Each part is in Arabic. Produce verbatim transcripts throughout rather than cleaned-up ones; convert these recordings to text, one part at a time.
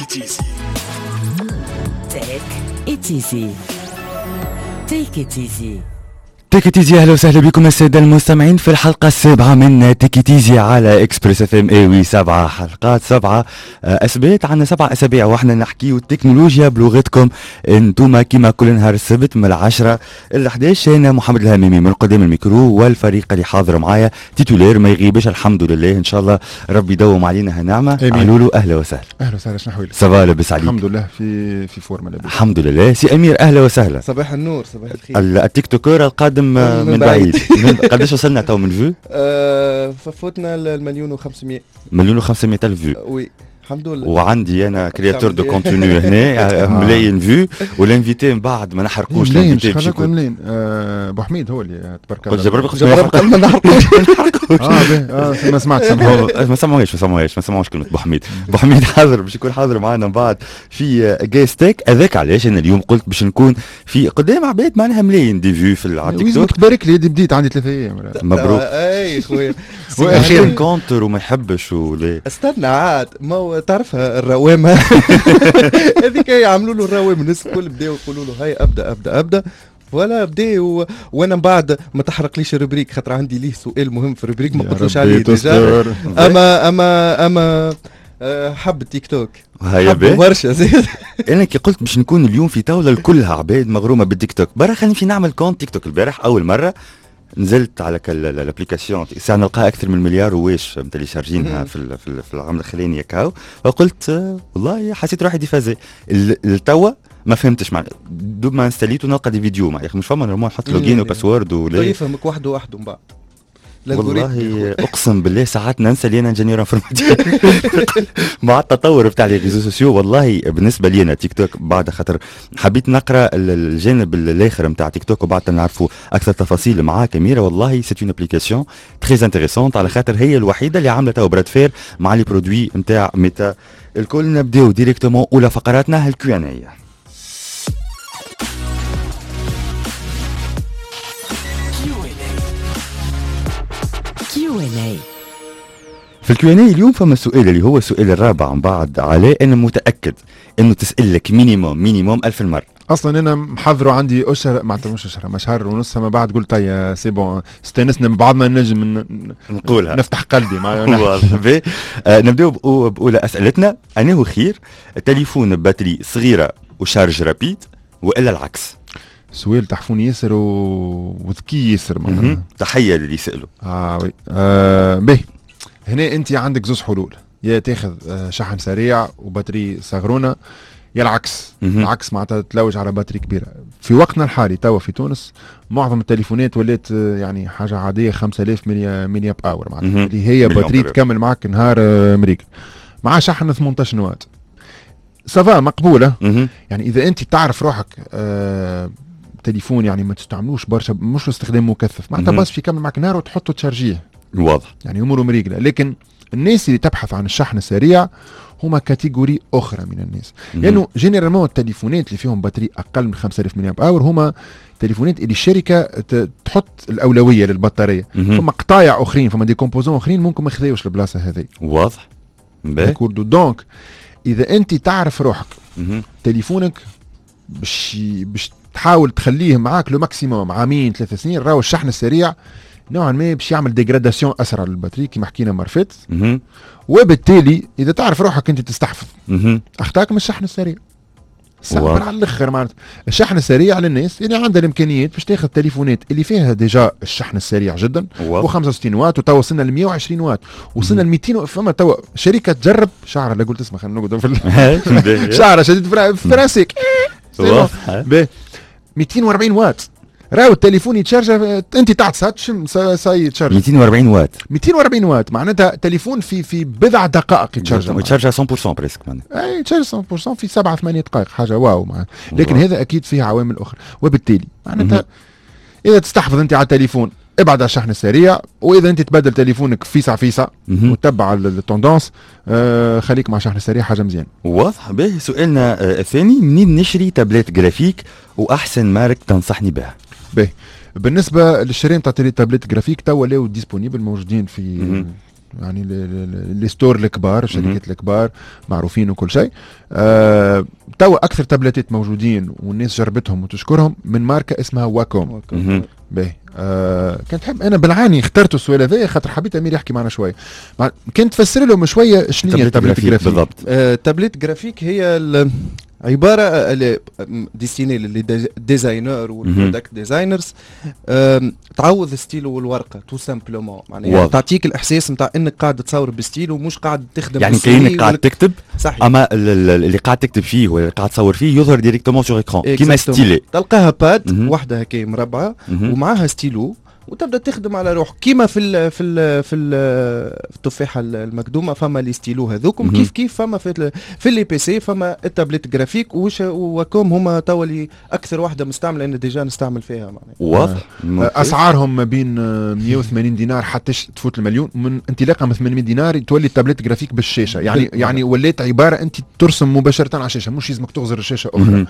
it easy. Take it easy. Take it easy. تيكيتيزي، اهلا وسهلا بكم الساده المستمعين في الحلقه السابعه من تيكيتيزي على اكسبريس اف ام اي وي. سبعه حلقات، سبعه اسبات، عندنا سبعه اسابيع واحنا نحكيو التكنولوجيا بلغتكم انتوما كيما كل نهار السبت من العشرة ل احداش. انا محمد الهميمي من قدام الميكرو، والفريق اللي حاضر معايا تيتولير ما يغيبش الحمد لله، ان شاء الله ربي يدوم علينا هالنعمه. علولو اهلا وسهلا. اهلا وسهلا، شنو احوالك؟ صباح لاباس عليك؟ الحمد لله في في فورمه لاباس الحمد لله. سي امير اهلا وسهلا. صباح النور، صباح الخير. التيك توكر القادم من, من بعيد. قداش وصلنا تو من فيو؟ آه ففوتنا المليون وخمسمائة. مليون وخمسمائة الف فيو. وي الحمد لله. وعندي انا كرياتور دو كونتوني هنا ملايين فيو، والانفيتي من بعد ما نحرقوش الانفيتي بشكل ملايين. ابو حميد هو اللي تبارك الله. قلت جبربي قلت جبربي ما نحرقوش. اه ما سمعت سامحوني ما سمعوهاش ما سمعوهاش ما سمعوش كلمه ابو حميد. ابو حميد حاضر باش يكون حاضر معنا من بعد في جايستيك. هذاك علاش انا اليوم قلت باش نكون في قدام عباد معناها ملايين دي فيو في التيك توك. تبارك لي بديت عندي ثلاثة ايام. مبروك. اي خويا واخيرا كونتر وما يحبش ولا استنى عاد ما تعرفها الروامه هذيك يعملوا له الروامه، الناس الكل بداوا يقولوا له هاي ابدا ابدا ابدا ولا بدي و... وانا من بعد ما تحرقليش الروبريك خاطر عندي ليه سؤال مهم في الروبريك ما قلتلوش عليه ديجا. اما اما اما حب التيك توك هيا بيه برشا زيد. انا كي قلت باش نكون اليوم في طاوله الكلها عباد مغرومه بالتيك توك. برا خليني في نعمل كونت تيك توك البارح اول مره نزلت على الابليكاسيون ساعه نلقاها اكثر من مليار وواش متليشارجينها في في, في العام الاخراني كاو، فقلت والله حسيت روحي ديفازي. التوا ما فهمتش معنى دوب ما انستليت ونلقى دي فيديو مع مش فما نورمال نحط لوجين وباسورد ولا يفهمك وحده وحده من بعد. والله اقسم بالله ساعات ننسى لي انا انجينير انفورماتيك مع التطور بتاع لي ريزو سوسيو. والله بالنسبه لي انا تيك توك بعد خاطر حبيت نقرا الجانب الاخر نتاع تيك توك وبعد نعرفوا اكثر تفاصيل معاك اميره. والله سي اون ابليكاسيون تري انتريسونت على خاطر هي الوحيده اللي عامله تو براد فير مع لي برودوي نتاع ميتا. الكل نبداو ديريكتومون اولى فقراتنا الكيو ان اي. في الكيو ان اي اليوم فما سؤال اللي هو السؤال الرابع من بعد علاء. انا متاكد انه تسال لك مينيموم مينيموم ألف المره. اصلا انا محضره عندي اشهر ما مش اشهر مش شهر ونص ما بعد قلت يا سي بون استانسنا من بعض ما نجم نقولها نفتح قلبي مع آه نبداو باولى اسئلتنا. انا هو خير تليفون باتري صغيره وشارج رابيد والا العكس؟ سؤال تحفون ياسر و... وذكي ياسر معناها. تحيه للي يسالوا. اه وي آه به هنا انت عندك زوج حلول، يا تاخذ آه شحن سريع وباتري صغرونه، يا العكس. العكس معناتها تلوج على باتري كبيره. في وقتنا الحالي توا في تونس معظم التليفونات ولات آه يعني حاجه عاديه خمسة آلاف ملي ملي باور معناتها اللي هي باتري تكمل معك نهار آه امريكا مع شحن ثمانية عشر واط. سافا مقبوله. يعني اذا انت تعرف روحك آه تليفون يعني ما تستعملوش برشا مش استخدام مكثف معناتها بس في يكمل معك نهار وتحطه تشارجيه واضح، يعني اموره مريقله. لكن الناس اللي تبحث عن الشحن السريع هما كاتيجوري اخرى من الناس، لانه يعني جينيرالمون التليفونات اللي فيهم باتري اقل من خمسة آلاف ملي باور هما تليفونات اللي الشركه تحط الاولويه للبطاريه. فما قطايع اخرين فما دي كومبوزون اخرين ممكن ما يخذيوش البلاصه هذه. واضح. دونك اذا انت تعرف روحك تليفونك باش باش تحاول تخليه معاك لو ماكسيموم عامين ثلاث سنين، راهو الشحن السريع نوعا ما باش يعمل ديغراداسيون اسرع للباتري كما حكينا مرفت. وبالتالي اذا تعرف روحك انت تستحفظ اخطاك من الشحن السريع. سهل على الاخر معناتها الشحن السريع للناس اللي عندها الامكانيات باش تاخذ تليفونات اللي فيها ديجا الشحن السريع جدا و خمسة وستين واط، وتوا وصلنا ل مية وعشرين واط، وصلنا ل مئتين. فما توا شركه تجرب شعره لا قلت اسمها خلينا نقعدوا في شعره شديد فرنسيك مئتين وأربعين واط. راهو التليفون يتشارج انت تاع ساتشم ساي يتشارج مئتين وأربعين واط. مئتين وأربعين واط معناتها تليفون في في بضع دقائق يتشارج. يتشارج مية بالمية بريسك معناتها. اي يتشارج مية بالمية في سبعة ثمانية دقائق حاجه واو معناتها. لكن هذا اكيد فيه عوامل اخرى. وبالتالي معناتها اذا تستحفظ انت على التليفون ابعد على الشحن السريع، واذا انت تبدل تليفونك فيسع فيسع وتتبع التوندونس آه خليك مع الشحن السريع حاجه مزيان. واضح. به سؤالنا آه الثاني، منين نشري تابلت جرافيك واحسن مارك تنصحني بها؟ به بالنسبه للشراء نتاع تابلت جرافيك توا لاو ديسبونيبل موجودين في يعني لي ستور الكبار، الشركات الكبار معروفين وكل شيء. آه توا اكثر تابلتات موجودين والناس جربتهم وتشكرهم من ماركه اسمها واكوم. باهي آه كنت حب انا بالعاني اخترت السؤال هذا خاطر حبيت امير يحكي معنا شويه. كنت تفسر لهم شويه شنو هي التابلت جرافيك بالضبط. آه تابلت جرافيك هي عباره ديستيني للديزاينر والبرودكت ديزاينرز، تعوض ستيلو والورقه تو سامبلومون، معناها تعطيك الاحساس نتاع انك قاعد تصور بستيلو ومش قاعد تخدم يعني كانك قاعد تكتب. صحيح. اما اللي قاعد تكتب فيه ولا قاعد تصور فيه يظهر ديريكتومون سور ايكران كيما ستيلي. تلقاها باد واحده هكا مربعه ومعاها ستيلو وتبدا تخدم على روحك كيما في ال في ال في, في التفاحه المقدومه فما لي ستيلو هذوكم كيف كيف فما في في لي بي سي فما التابلت جرافيك وش وكم هما توا اللي اكثر واحده مستعمله لان ديجا نستعمل فيها معناها. واضح. اسعارهم ما بين مية وثمانين دينار حتى تفوت المليون، من انطلاقا من ثمانمية دينار تولي التابلت جرافيك بالشاشه، يعني يعني وليت عباره انت ترسم مباشره على الشاشه مش لازمك تغزر الشاشه اخرى.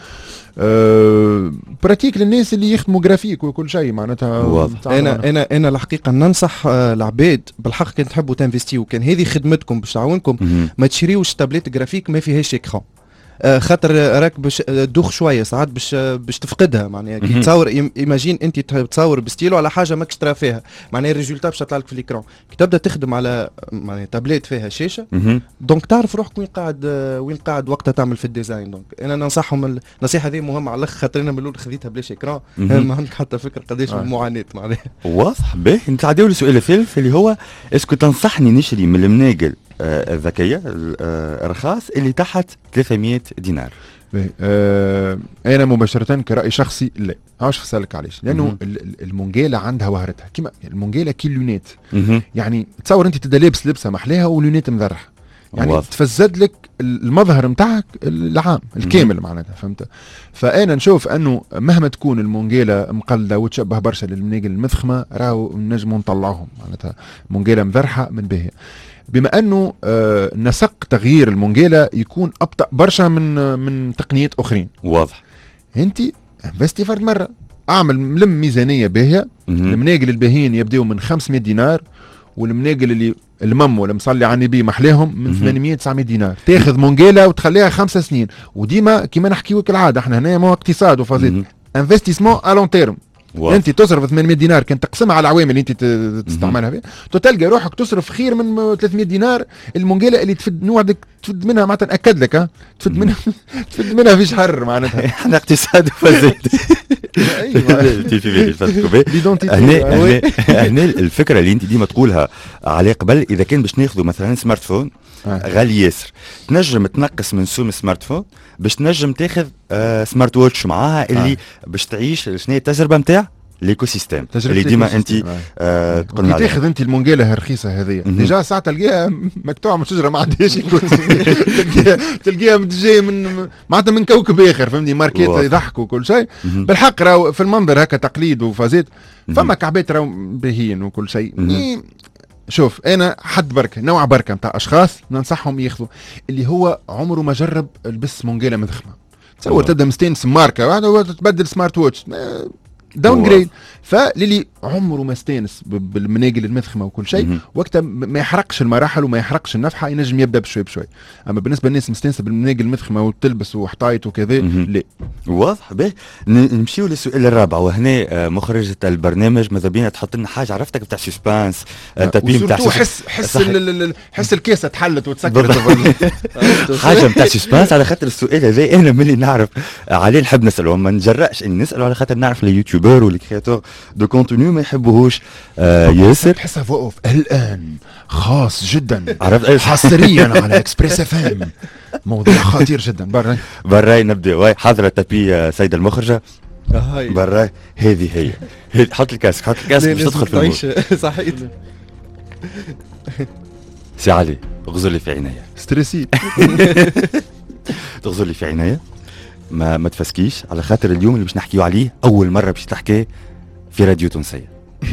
أه براتيك للناس اللي يخدموا جرافيك وكل شيء معناتها. انا انا انا الحقيقه ننصح العباد بالحق كان تحبوا تنفستيو كان هذه خدمتكم باش تعاونكم ما تشريوش تابلت جرافيك ما فيهاش اكران، خاطر راك باش تدوخ شويه ساعات باش باش تفقدها معناها كي تصور ايماجين انت تصور بستيلو على حاجه ماكش ترى فيها معناها الريزولتا باش تطلع لك في الاكران كي تبدا تخدم على معناها تابلت فيها شاشه دونك تعرف روحك وين قاعد وين قاعد وقتها تعمل في الديزاين. دونك انا ننصحهم النصيحه هذه مهمه على الاخر خاطر انا من الاول خذيتها بلاش اكران ما عندك حتى فكره قداش آه. المعاناه معناها. واضح. باهي نتعداو لسؤال الثالث اللي هو اسكو تنصحني نشري من المناقل آه الذكيه الرخاص اللي تحت ثلاثمية دينار؟ آه انا مباشره كراي شخصي لا. عاوش فسالك علاش؟ لانه المونجيلا عندها وهرتها كيما المونجيلا كي اللونات، يعني تصور انت تبدا لابس لبسه محليها ولونات مذرحه يعني واضح. تفزد لك المظهر نتاعك العام الكامل معناتها فهمت. فانا نشوف انه مهما تكون المونجيلا مقلده وتشبه برشا للمناقل المثخمه راهو نجموا نطلعوهم معناتها مونجيلا مذرحه من باهيه، بما انه آه نسق تغيير المونجيلا يكون ابطا برشا من من تقنيات اخرين. واضح. انت انفستي فرد مره اعمل ملم ميزانيه باهيه. المناقل الباهيين يبداو من خمسمية دينار والمناقل اللي المم ولا مصلي على النبي محليهم من ثمانمية تسعمية دينار. تاخذ مونجيلا وتخليها خمسة سنين وديما كيما نحكيو كالعاده احنا هنا مو اقتصاد وفازيت انفستيسمون ا لون تيرم. انت تصرف ثمانمية دينار كان تقسمها على العوامل اللي انت تستعملها فيها تلقى روحك تصرف خير من ثلاثمية دينار المونجيلا اللي تفد نوعدك تفد منها معناتها ناكد لك ها تفد منها تفد منها في شهر معناتها احنا اقتصاد وفازيت. هنا هنا الفكره اللي انت ديما تقولها على قبل اذا كان باش ناخذوا مثلا سمارت فون غالي ياسر تنجم تنقص من سوم سمارت فون باش تنجم تاخذ آه سمارت ووتش معاها اللي آه. باش تعيش شنو هي التجربه نتاع ليكو سيستيم اللي ديما انت آه تقولنا تاخذ انت المونجيلا الرخيصه هذه ديجا ساعه تلقاها مقطوعه من شجره ما عندهاش تلقاها تلقاها جايه من معناتها من كوكب اخر فهمني ماركات يضحكوا وكل شيء بالحق راهو في المنظر هكا تقليد وفازات فما كعبات راهو باهيين وكل شيء. شوف انا حد بركه نوع بركه نتاع اشخاص ننصحهم ياخذوا اللي هو عمره ما جرب لبس مونجيلا مذخمه. تصور تبدا مستانس ماركه واحده تبدل سمارت ووتش داون جريد. فللي عمره ما استانس بالمناقل المذخمه وكل شيء وقتها ما يحرقش المراحل وما يحرقش النفحه ينجم يبدا بشوي بشوي. اما بالنسبه للناس مستانسه بالمناقل المذخمه وتلبس وحطايت وكذا لا. واضح. باهي نمشيو للسؤال الرابع وهنا مخرجه البرنامج ماذا بينا تحط لنا حاجه عرفتك بتاع سسبانس التبيم بتاع حس حس حس الكاسه تحلت وتسكرت حاجه بتاع سسبانس على خاطر السؤال هذا انا ملي نعرف عليه نحب نساله ما نجرأش اني نساله على خاطر نعرف اليوتيوبر والكرياتور دو كونتوني ما يحبوهوش آه ياسر. تحسها وقف الان خاص جدا عرفت حصريا على اكسبريس اف ام موضوع خطير جدا. براي براي نبدا حاضره تبي سيده المخرجه براي هذه هي حط الكاسك حط الكاسك باش تدخل في الموضوع. صحيح سي علي اغزر لي في عينيا ستريسي تغزر لي في عينيا ما ما تفسكيش على خاطر اليوم اللي باش نحكيو عليه اول مره باش تحكي في راديو تونسيه.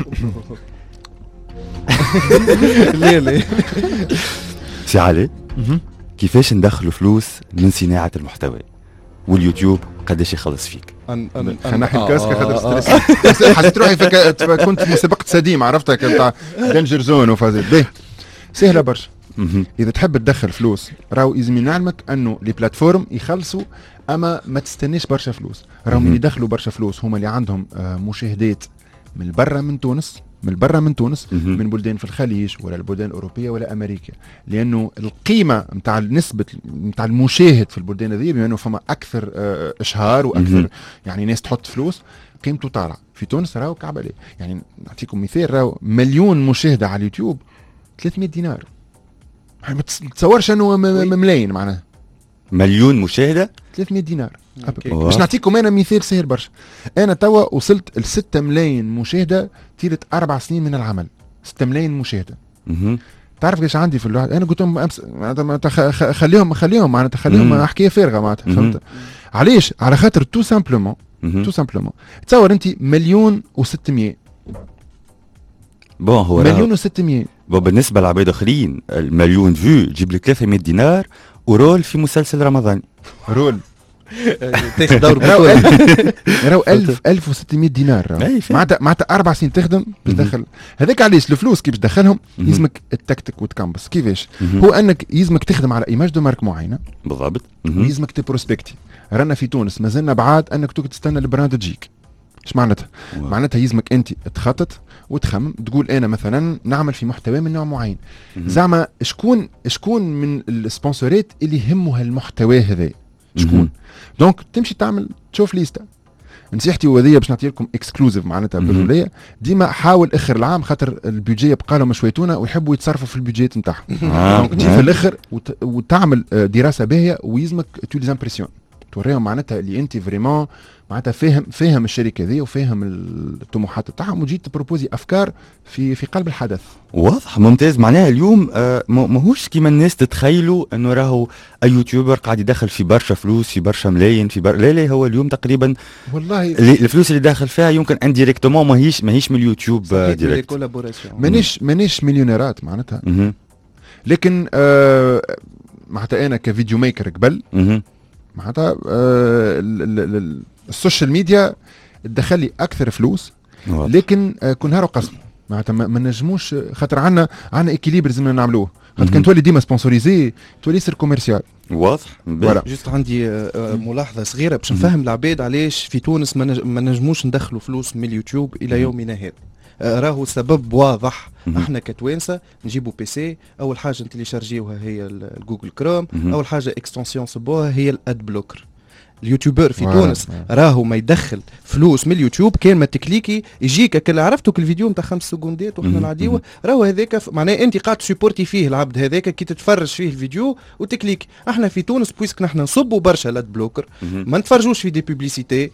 ليه ليه سي علي كيفاش ندخلوا فلوس من صناعه المحتوى واليوتيوب قداش يخلص فيك؟ خلينا نحكي الكاسكه خاطر ستريس حسيت روحي كنت في مسابقه سديم عرفتها نتاع دنجر زون وفازت به. سهله برشا. مهم. اذا تحب تدخل فلوس راهو لازم نعلمك انه لي بلاتفورم يخلصوا، اما ما تستناش برشا فلوس. راهو مهم. اللي يدخلوا برشا فلوس هما اللي عندهم آه مشاهدات من برا من تونس، من برا من تونس، مهم. من بلدان في الخليج ولا البلدان الاوروبيه ولا امريكا، لانه القيمه نتاع نسبه نتاع المشاهد في البلدان هذه بما انه فما اكثر آه اشهار واكثر مهم. يعني ناس تحط فلوس قيمته طالعه. في تونس راهو كعبه ليه، يعني نعطيكم مثال، راهو مليون مشاهده على اليوتيوب ثلاثمية دينار، يعني ما تتصورش انه م- م- ملايين معناها مليون مشاهده. ثلاثمية دينار. أوكي. باش نعطيكم انا مثال سهل برشا، انا توا وصلت ل ستة ملايين مشاهده طيله اربع سنين من العمل. ستة ملايين مشاهده. مهم. تعرف ايش عندي في الواحد؟ انا قلت لهم امس معناتها معناتها خ- خ- خليهم خليهم معناتها خليهم مم. حكايه فارغه معناتها، مم. فهمت؟ علاش؟ على خاطر تو سامبلومون مهم. تو سامبلومون تصور انت مليون و600 بون هو راهو- مليون و600 بون بالنسبه لعباد اخرين المليون فيو تجيب لك ثلاثمية دينار ورول في مسلسل رمضاني. رول تاخذ دور راهو بطولة. راهو ألف ألف وستمية دينار راهو. أي فهم. معناتها معناتها اربع سنين تخدم باش مهم. تدخل هذاك. علاش الفلوس كي باش تدخلهم مهم. يلزمك التكتك وتكمبس. كيفاش؟ مهم. هو انك يلزمك تخدم على ايماج دو مارك معينه، بالضبط. مهم. ويلزمك تبروسبكتي. رانا في تونس مازلنا بعاد انك تقعد تستنى البراند تجيك. ايش معناتها؟ واو. معناتها يلزمك انت تخطط وتخمم، تقول انا مثلا نعمل في محتوى من نوع معين. مهم. زعما شكون شكون من السبونسورات اللي يهمها المحتوى هذا؟ شكون؟ مهم. دونك تمشي تعمل تشوف ليستا. نصيحتي وهذه باش نعطي لكم اكسكلوزيف معناتها مهم. بالوليه، ديما حاول اخر العام خاطر البيجي يبقى لهم شويتونه ويحبوا يتصرفوا في البيجيت نتاعهم. آه. دونك تجي في الاخر وت... وتعمل آه، دراسه باهيه ويلزمك تو لي امبرسيون توريهم معناتها اللي انت فريمون معناتها فاهم فاهم الشركه هذه وفاهم الطموحات تاعهم، وتجي تبروبوزي افكار في في قلب الحدث. واضح ممتاز. معناها اليوم آه ما- ماهوش كيما الناس تتخيلوا انه راهو اي يوتيوبر قاعد يدخل في برشا فلوس في برشا ملايين في بر... لا لا، هو اليوم تقريبا والله اللي- الفلوس اللي داخل فيها يمكن انديريكتومون ماهيش ماهيش من اليوتيوب آه ديريكت. كولابوراسيون. مانيش مانيش مليونيرات معناتها، مهم. لكن آه معناتها انا كفيديو ميكر قبل مهم. معناتها آه ال- ال- ال- السوشيال ميديا تدخل لي اكثر فلوس، واضح. لكن آه كون هارو قسم معناتها ما ما نجموش خاطر عندنا عندنا اكيليبر لازمنا نعملوه، خاطر مهم. كان تولي ديما سبونسوريزي تولي سير كوميرسيال. واضح. فوالا. جوست عندي آه، آه، ملاحظه صغيره باش نفهم العباد علاش في تونس ما نج- ما نجموش ندخلوا فلوس من اليوتيوب الى يومنا هذا. آه، راهو سبب واضح. مهم. احنا كتوانسه نجيبوا بي سي، اول حاجه نتيليشارجيوها هي ال- الجوجل كروم، مهم. اول حاجه اكستنسيون صبوها هي الاد بلوكر. اليوتيوبر في فوالا. تونس راهو ما يدخل فلوس من اليوتيوب كان ما تكليكي يجيك كل عرفتك الفيديو نتاع خمس سكوندات وحنا مهم. نعديوه، راهو هذاك ف- معناه انت قاعد تسيبورتي فيه العبد هذاك كي تتفرج فيه الفيديو وتكليك. احنا في تونس بويسك نحن نصبوا برشا لاد بلوكر، مهم. ما نتفرجوش في دي بوبليسيتي.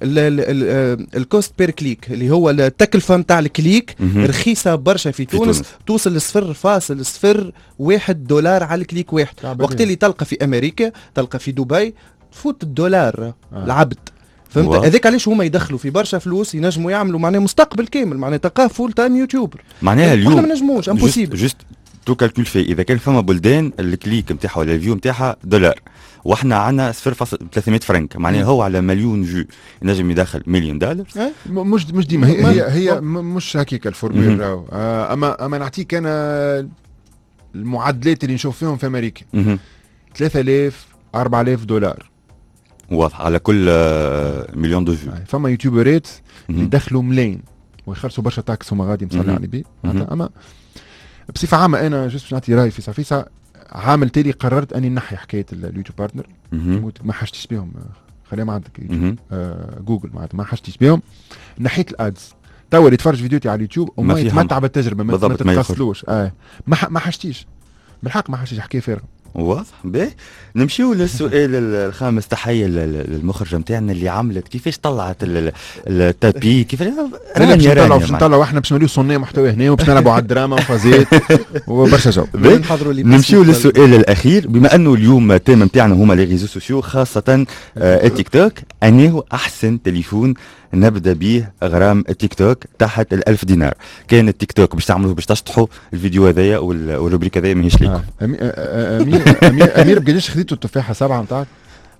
الكوست بير كليك اللي هو التكلفه نتاع الكليك مهم. رخيصه برشا في, في تونس, تونس. توصل لصفر فاصل صفر واحد دولار على الكليك واحد. تعبانين. وقت اللي تلقى في امريكا تلقى في دبي تفوت الدولار آه. العبد. فهمت؟ واو. هذاك علاش هما يدخلوا في برشا فلوس ينجموا يعملوا معناه مستقبل كامل، معناه تلقاه فول تايم يوتيوبر. معناها احنا اليوم ما نجموش امبوسيبل. جست تو كالكول في اذا كان فما بلدان الكليك نتاعها ولا الفيو نتاعها دولار واحنا عندنا صفر فاصلة ثلاثمية فرنك، معناها هو على مليون فيو ينجم يدخل مليون دولار. م- مش مش ديما هي ما- هي, هي م- مش هكيك الفورمول مهم. راهو. آه اما اما نعطيك انا المعدلات اللي نشوف فيهم في امريكا مهم. ثلاثة آلاف أربعة آلاف دولار. واضح على كل آه، مليون دو فيو. آه، فما يوتيوبرات اللي مهم. يدخلوا ملايين ويخلصوا برشا تاكس هما غادي مصلي مهم. على البيت. مهم. اما بصفه عامه انا جست باش نعطي راي في صفيسه عامل تالي قررت اني نحي حكايه ال- اليوتيوب بارتنر. مهم. قلت ما حشتش بهم، آه، خليهم عندك يوتيوب. مهم. آه جوجل معناتها ما حشتش بهم، نحيت الادز. توا اللي يتفرج فيديوهاتي على اليوتيوب ما وما في يتمتع هم. بالتجربه ما, ما بالضبط، ما يخرج. تتقصلوش. اه ما ح- ما حشتيش بالحق، ما حشتيش حكايه فارغه. واضح. باهي نمشيو للسؤال ال- الخامس. تحيه لل- للمخرجه نتاعنا اللي عملت كيفاش طلعت ال- ال- التابي كيفاش لا لا باش نطلعوا باش نطلعوا احنا باش نوليو صناع محتوى هنا وباش نلعبوا على الدراما وفازيت وبرشا جو. باهي. نحضروا لي نمشيو بس- للسؤال الاخير. بما انه اليوم التيم نتاعنا هما لي ريزو سوسيو خاصه آه التيك توك، انه احسن تليفون نبدا به غرام التيك توك تحت الألف دينار؟ كان التيك توك باش تعملوا باش تشطحوا الفيديو هذايا وال- والروبريك هذايا ماهيش ليكم. آه. أمي- آه، آه، امير امير امير بقداش خديتوا التفاحه سبعه نتاعك؟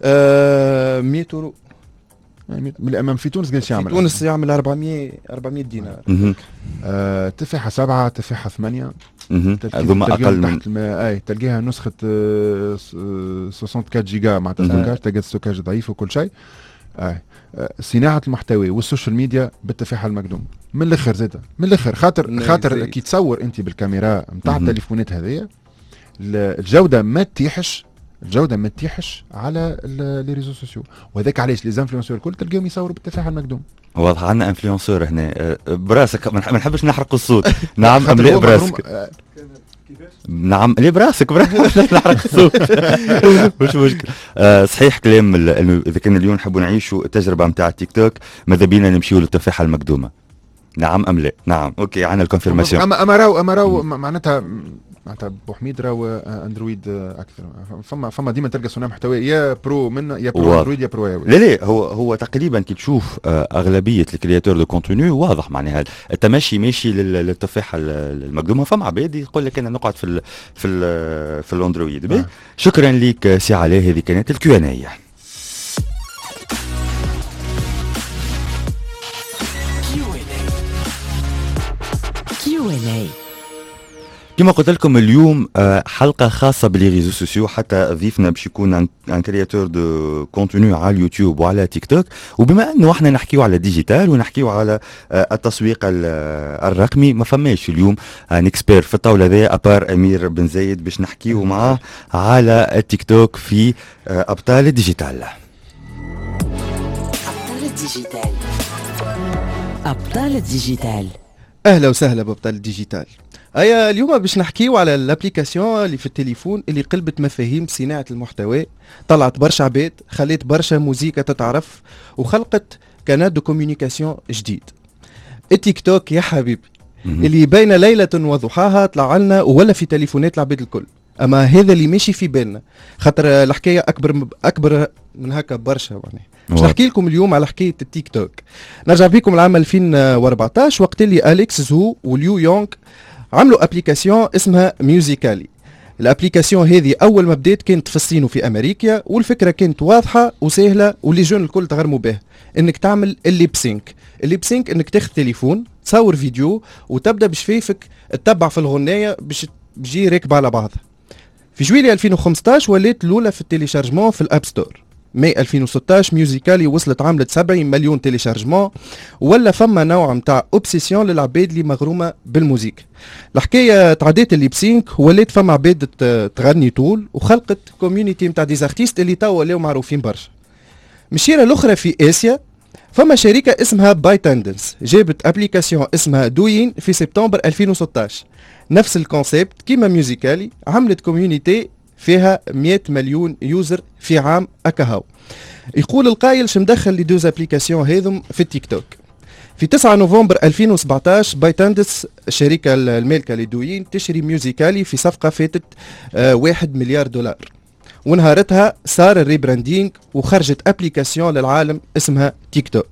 آه مية اورو. يعني من الامام في تونس قداش في يعمل؟ تونس يعمل أربعمية أربعمية دينار. مهم. آه تفاحه سبعه، تفاحه ثمانيه، هذوما اقل من تحت اي تلقاها نسخه أربعة وستين جيجا معناتها ستوكاج، تلقى ستوكاج ضعيف وكل شيء. اي صناعه المحتوى والسوشيال ميديا بالتفاحه المقدوم من الاخر زاده من الاخر، خاطر خاطر كي تصور انت بالكاميرا نتاع التليفونات هذيا الجوده ما تيحش الجوده ما تيحش على لي ريزو سوسيو، وهذاك علاش لي زانفلونسور الكل تلقاهم يصوروا بالتفاحه المقدوم. واضح عندنا انفلونسور هنا براسك، ما نحبش نحرق الصوت. نعم ام لا براسك؟ نعم ليه براسك براسك نحرق الصوت مش مشكل. آه صحيح كلام اذا كان اليوم نحبوا نعيشوا التجربه نتاع التيك توك ماذا بينا نمشيو للتفاحه المقدومه. نعم ام لا؟ نعم اوكي عندنا الكونفيرماسيون. اما اما راهو اما راهو معناتها معناتها بو حميد راهو اندرويد اكثر، فما فما ديما تلقى صناع محتوى يا برو من يا برو اندرويد يا برو لا لا هو هو تقريبا كي تشوف اغلبيه الكرياتور دو كونتوني واضح معناها التمشي ماشي للتفاحه المقدومه. فما عباد يقول لك انا نقعد في ال في ال في الاندرويد. آه. شكرا لك سي علاء، هذه كانت الكيو ان اي. كيو ان اي كما قلت لكم اليوم حلقه خاصه باللي ريزو سوسيو، حتى ضيفنا باش يكون ان كرياتور دو كونتوني على اليوتيوب وعلى تيك توك. وبما انه احنا نحكيو على الديجيتال ونحكيو على التسويق الرقمي، ما فماش اليوم ان اكسبير في الطاوله ذي ابار امير بن زايد باش نحكيو معاه على التيك توك في ابطال الديجيتال. ابطال الديجيتال ابطال الديجيتال اهلا وسهلا بابطال الديجيتال. ايا اليوم باش نحكيو على الابليكاسيون اللي في التليفون اللي قلبت مفاهيم صناعه المحتوى، طلعت برشا عباد، خليت برشا موزيكا تتعرف، وخلقت كانال دو كوميونيكاسيون جديد. التيك توك يا حبيبي اللي بين ليله وضحاها طلع لنا ولا في تليفونات العباد الكل. اما هذا اللي ماشي في بالنا، خاطر الحكايه اكبر اكبر من هكا برشا. معناها باش نحكي لكم اليوم على حكايه التيك توك. نرجع بيكم العام ألفين وأربعطاش وقت اللي اليكس زو وليو يونغ عملوا ابليكاسيون اسمها ميوزيكالي. الابليكاسيون هذه اول ما بدات كانت في الصين وفي امريكا، والفكره كانت واضحه وسهله واللي جون الكل تغرموا به، انك تعمل الليبسينك. الليبسينك انك تاخذ تليفون تصور فيديو وتبدا بشفايفك تتبع في الغنايه باش تجي راكبه على بعضها. في جويلية ألفين وخمسطاش ولات الاولى في التيليشارجمون في الاب ستور. ماي ألفين وستطاش ميوزيكالي وصلت عملت سبعين مليون تيليشارجمون، ولا فما نوع متاع اوبسيسيون للعباد اللي مغرومه بالموزيك. الحكايه تعديت الليبسينك ولات فما عباد تغني طول، وخلقت كوميونيتي متاع ديزارتيست اللي توا ولاو معروفين برشا. مشيره الاخرى في اسيا فما شركه اسمها باي تندنس جابت ابليكاسيون اسمها دوين في سبتمبر ألفين وستطاش. نفس الكونسيبت كيما ميوزيكالي، عملت كوميونيتي فيها مئة مليون يوزر في عام اكاهو. يقول القائل شو مدخل لي دوز ابليكاسيون هذم في التيك توك. في تسعة نوفمبر ألفين وسبعطاش بايتاندس الشركه المالكه لدوين تشري ميوزيكالي في صفقه فاتت آه واحد مليار دولار، ونهارتها صار الريبراندينج وخرجت ابليكاسيون للعالم اسمها تيك توك.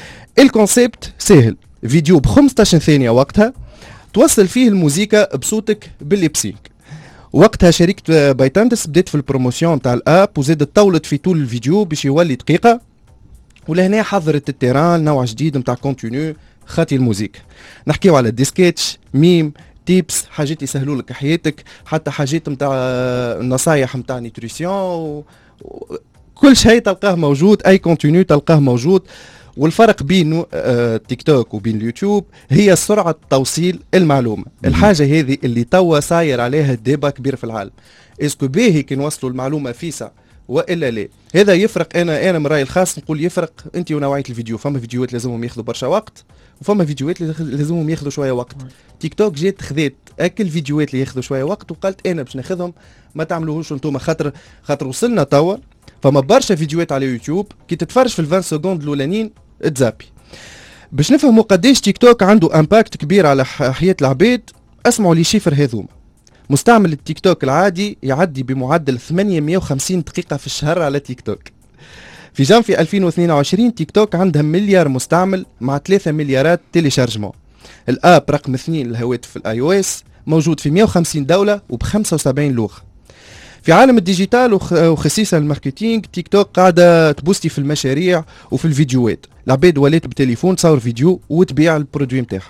الكونسيبت سهل، فيديو ب خمسطاش ثانيه وقتها توصل فيه الموسيقى بصوتك بالليبسينك. وقتها شركة بايتاندس بدات في البروموسيون نتاع الاب وزادت طولت في طول الفيديو باش يولي دقيقة، ولهنا حضرت التيران نوع جديد نتاع كونتينيو خاطي الموزيك. نحكيو على ديسكيتش، ميم، تيبس، حاجات يسهلوا لك حياتك، حتى حاجات نتاع النصايح نتاع نيوتريسيون، كل شيء تلقاه موجود، اي كونتينيو تلقاه موجود. والفرق بين آه تيك توك وبين اليوتيوب هي سرعة توصيل المعلومة. الحاجة هذه اللي توا صاير عليها ديبا كبير في العالم، اسكو باهي كي نوصلوا المعلومة في ساعة والا لا. هذا يفرق، انا انا من رايي الخاص نقول يفرق انت ونوعية الفيديو. فما فيديوهات لازمهم ياخذوا برشا وقت، وفما فيديوهات لازمهم ياخذوا شوية وقت. تيك توك جات خذات اكل فيديوهات اللي ياخذوا شوية وقت وقالت انا باش ناخذهم ما تعملوهوش انتوما، خاطر خاطر وصلنا توا فما برشا فيديوهات على يوتيوب كي تتفرج في الفان سكوند الاولانيين تزابي. باش نفهموا قداش تيك توك عنده امباكت كبير على حياة العباد، اسمعوا لي شيفر هذوما. مستعمل التيك توك العادي يعدي بمعدل ثمانمئة وخمسين دقيقة في الشهر على تيك توك. في جانفي ألفين واثنين وعشرين تيك توك عندها مليار مستعمل مع ثلاثة مليارات تيليشارجمون. الاب رقم اثنين للهواتف الاي او اس موجود في مئة وخمسين دولة وب خمسة وسبعين لغة. في عالم الديجيتال وخصيصا الماركتينج تيك توك قاعدة تبوستي في المشاريع وفي الفيديوهات. العباد ولات بتليفون تصور فيديو وتبيع البرودوي نتاعها.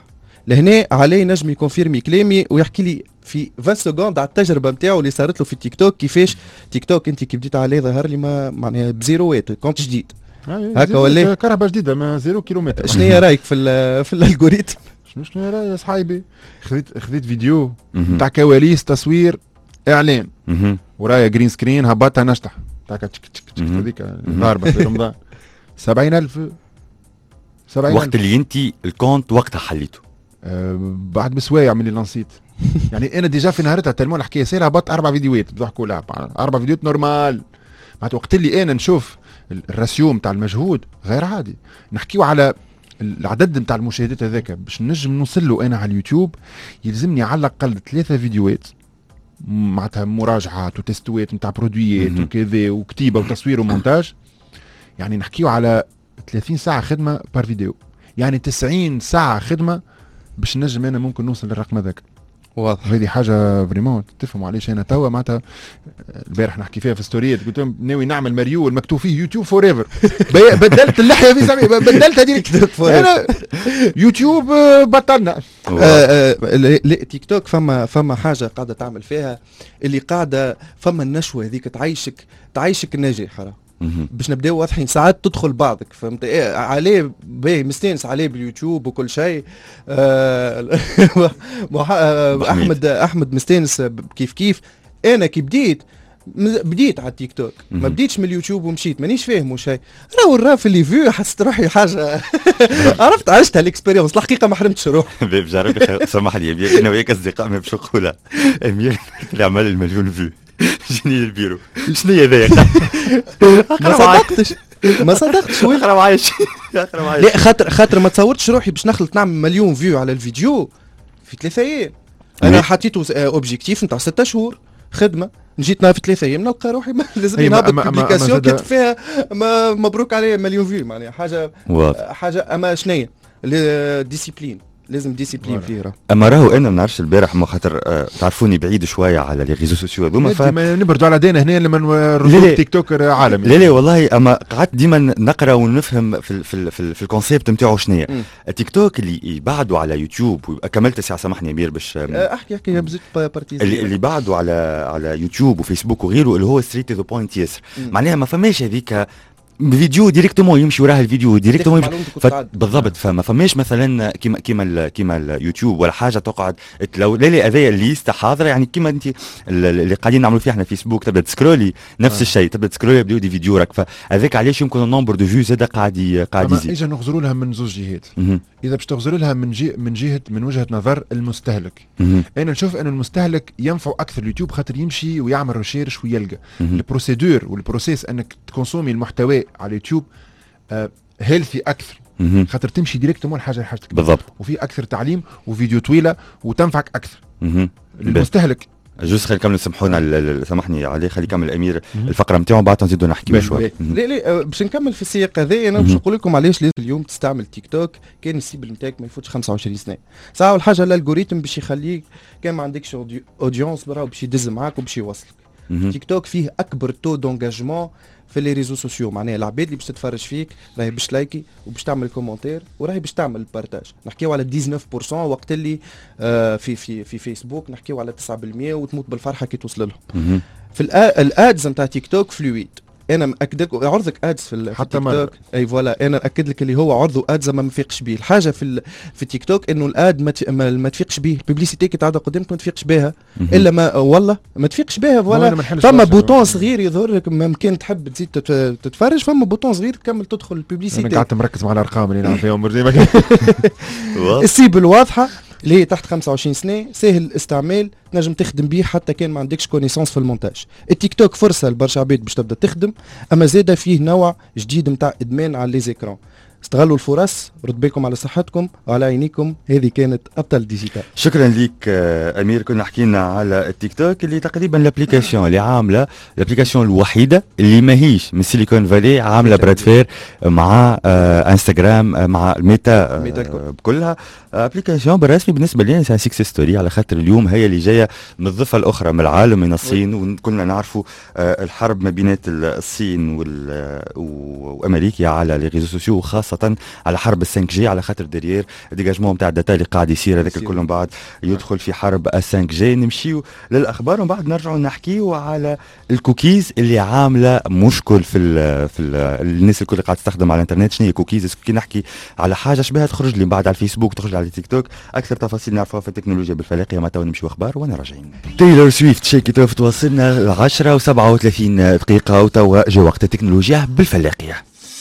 لهنا عليه نجم يكونفيرمي كلامي ويحكي لي في عشرين سكوند على التجربه نتاعو اللي صارت له في التيك توك. كيفاش تيك توك انت كي بديت عليه ظهر لي ما معناها بزيروات كونت جديد هكا ولا كهرباء جديده ما زيرو كيلومتر. شنو هي رايك في ال في الالغوريثم؟ شنو شنو رايي يا صحايبي؟ خذيت خذيت فيديو نتاع كواليس تصوير اعلان ورايا جرين سكرين هبطها نشطح تاك تشك تشك تشك هذيك ضاربه في رمضان سبعين ألف سبعين وقت اللي انت الكونت وقتها حليته أه بعد بسوايع من اللي لانسيت. يعني انا ديجا في نهارتها تلمون الحكايه سير هبط اربع فيديوهات بضحكوا لها اربع فيديوهات نورمال. معناتها وقت اللي انا نشوف الراسيو نتاع المجهود غير عادي. نحكيو على العدد نتاع المشاهدات هذاك باش نجم نوصل له انا على اليوتيوب يلزمني على الاقل ثلاثه فيديوهات معناتها مراجعات وتستويات نتاع برودويات وكذا وكتيبه وتصوير ومونتاج. يعني نحكيو على ثلاثين ساعه خدمه بار فيديو يعني تسعين ساعه خدمه باش نجم انا ممكن نوصل للرقم هذاك. واضح هذه حاجه فريمون تفهموا علاش انا توا معناتها البارح نحكي فيها في ستوريات قلت لهم ناوي نعمل مريول مكتوب فيه يوتيوب فور ايفر. بدلت اللحيه في زعما بدلتها ديريكت انا يوتيوب بطلنا. لا تيك توك فما فما حاجه قاعده تعمل فيها اللي قاعده فما النشوه هذيك تعيشك تعيشك الناجح راه باش نبداو واضحين. ساعات تدخل بعضك فهمت إيه عليه باهي مستانس عليه باليوتيوب وكل شيء. آه احمد احمد مستانس كيف كيف. انا كي بديت بديت على التيك توك ما بديتش من اليوتيوب ومشيت مانيش فاهم شيء راهو الراف اللي فيو حسيت روحي حاجه عرفت عشتها الاكسبيريونس الحقيقه ما حرمتش روحي. بجرب سامح لي امير انا وياك اصدقاء ما باش نقولها امير اللي عمل المليون فيو جيني البيرو شنو هي ذا ما صدقتش ما صدقتش وين اقرا معايا اقرا معايا لا خاطر خاطر ما تصورتش روحي باش نخلط نعمل مليون فيو على الفيديو في ثلاثة ايام. انا حطيته اوبجيكتيف نتاع ستة شهور خدمه نجيت في ثلاثة ايام نلقى روحي لازم نهبط بوبليكاسيون كتب فيها مبروك عليه مليون فيو معناها حاجه حاجه اما شنيا ديسيبلين لازم ديسيبلين فيه راه. اما راهو انا ما نعرفش البارح ما خاطر آه تعرفوني بعيد شويه على لي ريزو سوسيو هذوما ف نبردوا على دينا هنا لما نروحوا تيك توك عالمي. لا لا والله اما قعدت ديما نقرا ونفهم في ال في ال في, ال في الكونسيبت نتاعو شنو التيك توك اللي يبعدوا على يوتيوب ويبقى كملت ساعه سامحني امير باش احكي احكي بزيت بارتي اللي, اللي بعدوا على على يوتيوب وفيسبوك وغيره اللي هو ستريت ذا بوينت ياسر معناها ما فماش هذيك فيديو ديريكتومون يمشي وراها الفيديو ديريكتومون ف... بالضبط فما فماش مثلا كيما كيما ال... كيما اليوتيوب ولا حاجه تقعد لو لا هذايا الليسته حاضره يعني كيما انت اللي قاعدين نعملوا فيه احنا فيسبوك تبدا تسكرولي نفس آه. الشيء تبدا تسكرولي يبداو دي فيديو راك فهذاك علاش يمكن النمبر دو فيوز هذا قاعد قاعد يزيد. اجا نغزروا لها من زوج جهات. اذا باش تغزروا لها من جي... من جهه من وجهه نظر المستهلك مه. انا نشوف ان المستهلك ينفع اكثر اليوتيوب خاطر يمشي ويعمل ريشيرش ويلقى البروسيدور والبروسيس انك تكونسومي المحتوى على اليوتيوب هيلثي اكثر خاطر تمشي ديريكتومون حاجه لحاجتك بالضبط وفي اكثر تعليم وفيديو طويله وتنفعك اكثر المستهلك. جوست خلي نكمل سامحونا سامحني عليه خلي يكمل امير الفقره نتاعو بعد نزيدوا نحكي شويه. لا لا باش نكمل في السياق هذا انا باش نقول لكم علاش لازم اليوم تستعمل تيك توك كان السيبل نتاعك ما يفوتش خمسة وعشرين سنه. ساعه اول حاجه الالغوريثم باش يخليك كان ما عندكش اودينس برا باش يدز معاك وباش يوصلك. تيك توك فيه اكبر تو دونجاجمون في لي ريزو سوسيو معناها العباد اللي باش تتفرج فيك راهي باش لايكي وباش تعمل كومنتير وراهي باش تعمل بارتاج. نحكيو على تسعة وتسعين بالمئة وقت اللي آه في في في فيسبوك نحكيو على تسعة بالمئة وتموت بالفرحه كي توصل لهم. في الادز نتاع تيك توك فلويد انا مأكدك عرضك ادز في حتى تيك توك اي فوالا انا ناكد لك اللي هو عرضه ادز ما مفيقش به. الحاجه في في تيك توك انه الاد ما, ما تفيقش به الببليسيتي كي تعدى قدامك ما تفيقش بها الا ما والله ما تفيقش بها فوالا. فما بوطون صغير يظهر لك ممكن تحب تزيد تتفرج فما بوطون صغير تكمل تدخل الببليسيتي. انا قعدت مركز مع الارقام اللي نعرف فيهم السيبل واضحه اللي هي تحت خمسة وعشرين سنه سهل الاستعمال تنجم تخدم بيه حتى كان ما عندكش كونيسونس في المونتاج. التيك توك فرصه لبرشا عباد باش تبدا تخدم اما زاده فيه نوع جديد نتاع ادمان على لي زيكران. استغلوا الفرص رد بالكم على صحتكم وعلى عينيكم. هذه كانت ابطال ديجيتال. شكرا ليك امير. كنا حكينا على التيك توك اللي تقريبا لابليكاسيون اللي عامله الابليكاسيون الوحيده اللي ماهيش من سيليكون فالي عامله براد فير مع آه انستغرام مع الميتا آه كلها ابليكاسيون بالرسمي بالنسبه لي سان سكسس ستوري على خاطر اليوم هي اللي جايه من الضفه الاخرى من العالم من الصين وكلنا نعرفوا آه الحرب ما بينات الصين وامريكا على لي ريزو سوسيو وخاصه خاصه على حرب السانك جي، على خاطر دريير ديجاجمون نتاع الداتا اللي قاعد يصير هذاك الكل من بعد يدخل في حرب السانك جي. نمشيو للاخبار ومن بعد نرجعوا نحكيو على الكوكيز اللي عامله مشكل في ال في ال الناس الكل قاعد تستخدم على الانترنت. شنو هي كوكيز؟ كي نحكي على حاجه شبيها تخرج لي من بعد على الفيسبوك، تخرج لي على تيك توك. اكثر تفاصيل نعرفوها في التكنولوجيا بالفلاقيه. ما تو نمشيو اخبار وانا راجعين. تايلور سويفت شيك توف توصلنا ل عشرة وسبعة وثلاثين دقيقه وتوا جا وقت التكنولوجيا بالفلاقيه.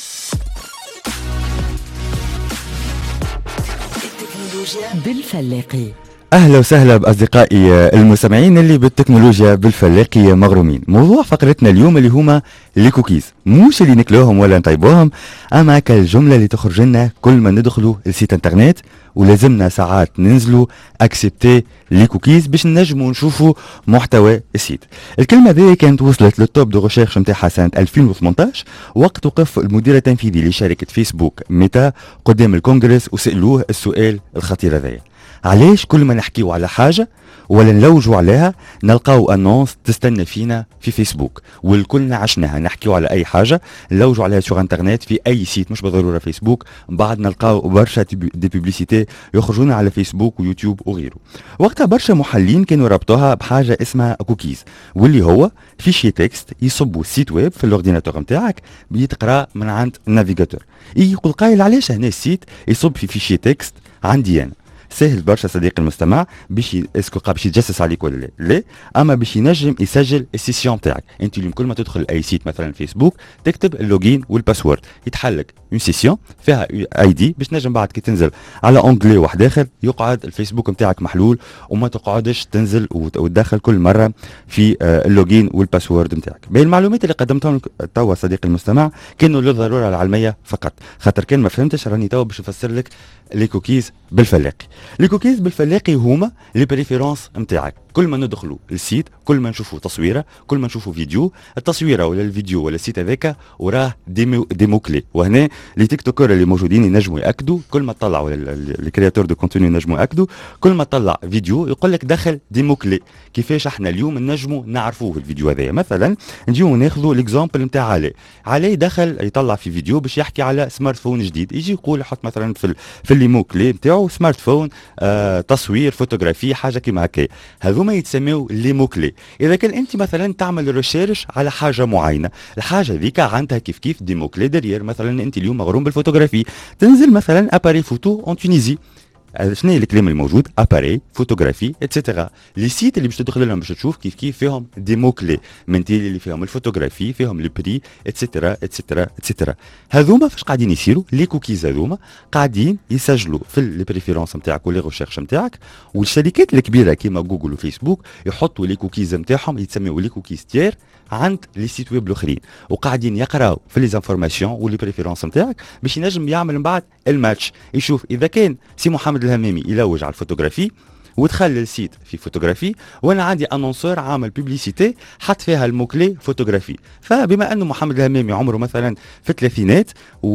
بالفلاقي. اهلا وسهلا باصدقائي المستمعين اللي بالتكنولوجيا بالفلاقيه مغرومين. موضوع فقرتنا اليوم اللي هما لي كوكيز، مش اللي ناكلوهم ولا نطيبوهم، اما كالجمله اللي تخرج لنا كل ما ندخلوا السيت انترنت ولازمنا ساعات ننزلوا اكسبتي لي كوكيز باش نجموا نشوفوا محتوى السيت. الكلمه ذي كانت وصلت للتوب دو ريشيرش نتاعها سنه ألفين وثمانطاش وقت وقف المدير التنفيذي لشركه فيسبوك ميتا قدام الكونغرس وسالوه السؤال الخطير هذايا: علاش كل ما نحكيو على حاجه ولا نلوجوا عليها نلقاو انونس تستنى فينا في فيسبوك؟ والكلنا عشناها، نحكيو على اي حاجه نلوجوا عليها سور انترنت في اي سيت مش بالضروره فيسبوك، بعد نلقاو برشا دي بوبليسيتي يخرجونا على فيسبوك ويوتيوب وغيره. وقتها برشا محللين كانوا ربطوها بحاجه اسمها كوكيز، واللي هو فيشي تكست يصبوا السيت ويب في الاورديناتور نتاعك بيتقرا من عند النافيغاتور. يقول قايل علاش هنا السيت يصب في فيشي تكست عندي انا؟ سهل برشا صديقي المستمع باش اسكو باش يتجسس عليك ولا لا؟ لا، اما باش ينجم يسجل السيسيون تاعك. انت اليوم كل ما تدخل اي سيت مثلا فيسبوك تكتب اللوجين والباسورد، يتحلك اون سيسيون فيها اي دي باش نجم بعد كي تنزل على اونجلي واحد اخر يقعد الفيسبوك نتاعك محلول وما تقعدش تنزل وتدخل كل مره في اللوجين والباسورد نتاعك. بين المعلومات اللي قدمتهم توا صديقي المستمع كانوا للضروره العلميه فقط، خاطر كان ما فهمتش راني توا باش نفسر لك لي كوكيز بالفلاقي. لي كوكيز بالفلاقي هما لي بريفيرونس نتاعك. كل ما ندخلوا السيت، كل ما نشوفوا تصويره، كل ما نشوفوا فيديو، التصويره ولا الفيديو ولا السيت هذاك وراه دي دي موكلي. وهنا لي تيك توكر اللي موجودين ينجموا ياكدوا، كل ما طلعوا لي كرياتور دو كونتوني ينجموا ياكدوا، كل ما طلع فيديو يقول لك دخل دي موكلي. كيفاش احنا اليوم نجموا نعرفوه الفيديو هذايا؟ مثلا نجيو ناخذوا ليكزامبل نتاع علي. علي دخل يطلع في فيديو باش يحكي على سمارت فون جديد، يجي يقول يحط مثلا في في لي موكلي نتاعو سمارت فون، آه، تصوير، فوتوغرافي، حاجه كيما هكا. هذوما يتسموا لي موكلي. اذا كان انت مثلا تعمل ريشيرش على حاجه معينه، الحاجه ذيك عندها كيف كيف دي موكلي دريير. مثلا انت اليوم مغروم بالفوتوغرافي، تنزل مثلا اباري فوتو اون تونيزي، شنو هي الكلام الموجود؟ اباري فوتوغرافي اتسيتيرا. لي سيت اللي باش تدخل لهم باش تشوف كيف كيف فيهم دي موكلي من تيلي اللي فيهم الفوتوغرافي، فيهم لي بري اتسيتيرا اتسيتيرا اتسيتيرا. هذوما فاش قاعدين يصيروا لي كوكيز؟ هذوما قاعدين يسجلوا في لي بريفيرونس نتاعك ولي ريشيرش نتاعك، والشركات الكبيره كيما جوجل وفيسبوك يحطوا لي كوكيز نتاعهم يتسموا لي كوكيز تير عند لي سيت ويب الاخرين، وقاعدين يقراو في لي زانفورماسيون ولي بريفيرونس نتاعك باش ينجم يعمل من بعد الماتش، يشوف اذا كان سي محمد الهمامي يلوج على الفوتوغرافي ودخل للسيت في فوتوغرافي، وانا عندي انونسور عامل بيبليسيتي حط فيها الموكلي فوتوغرافي. فبما انه محمد الهمامي عمره مثلا في الثلاثينات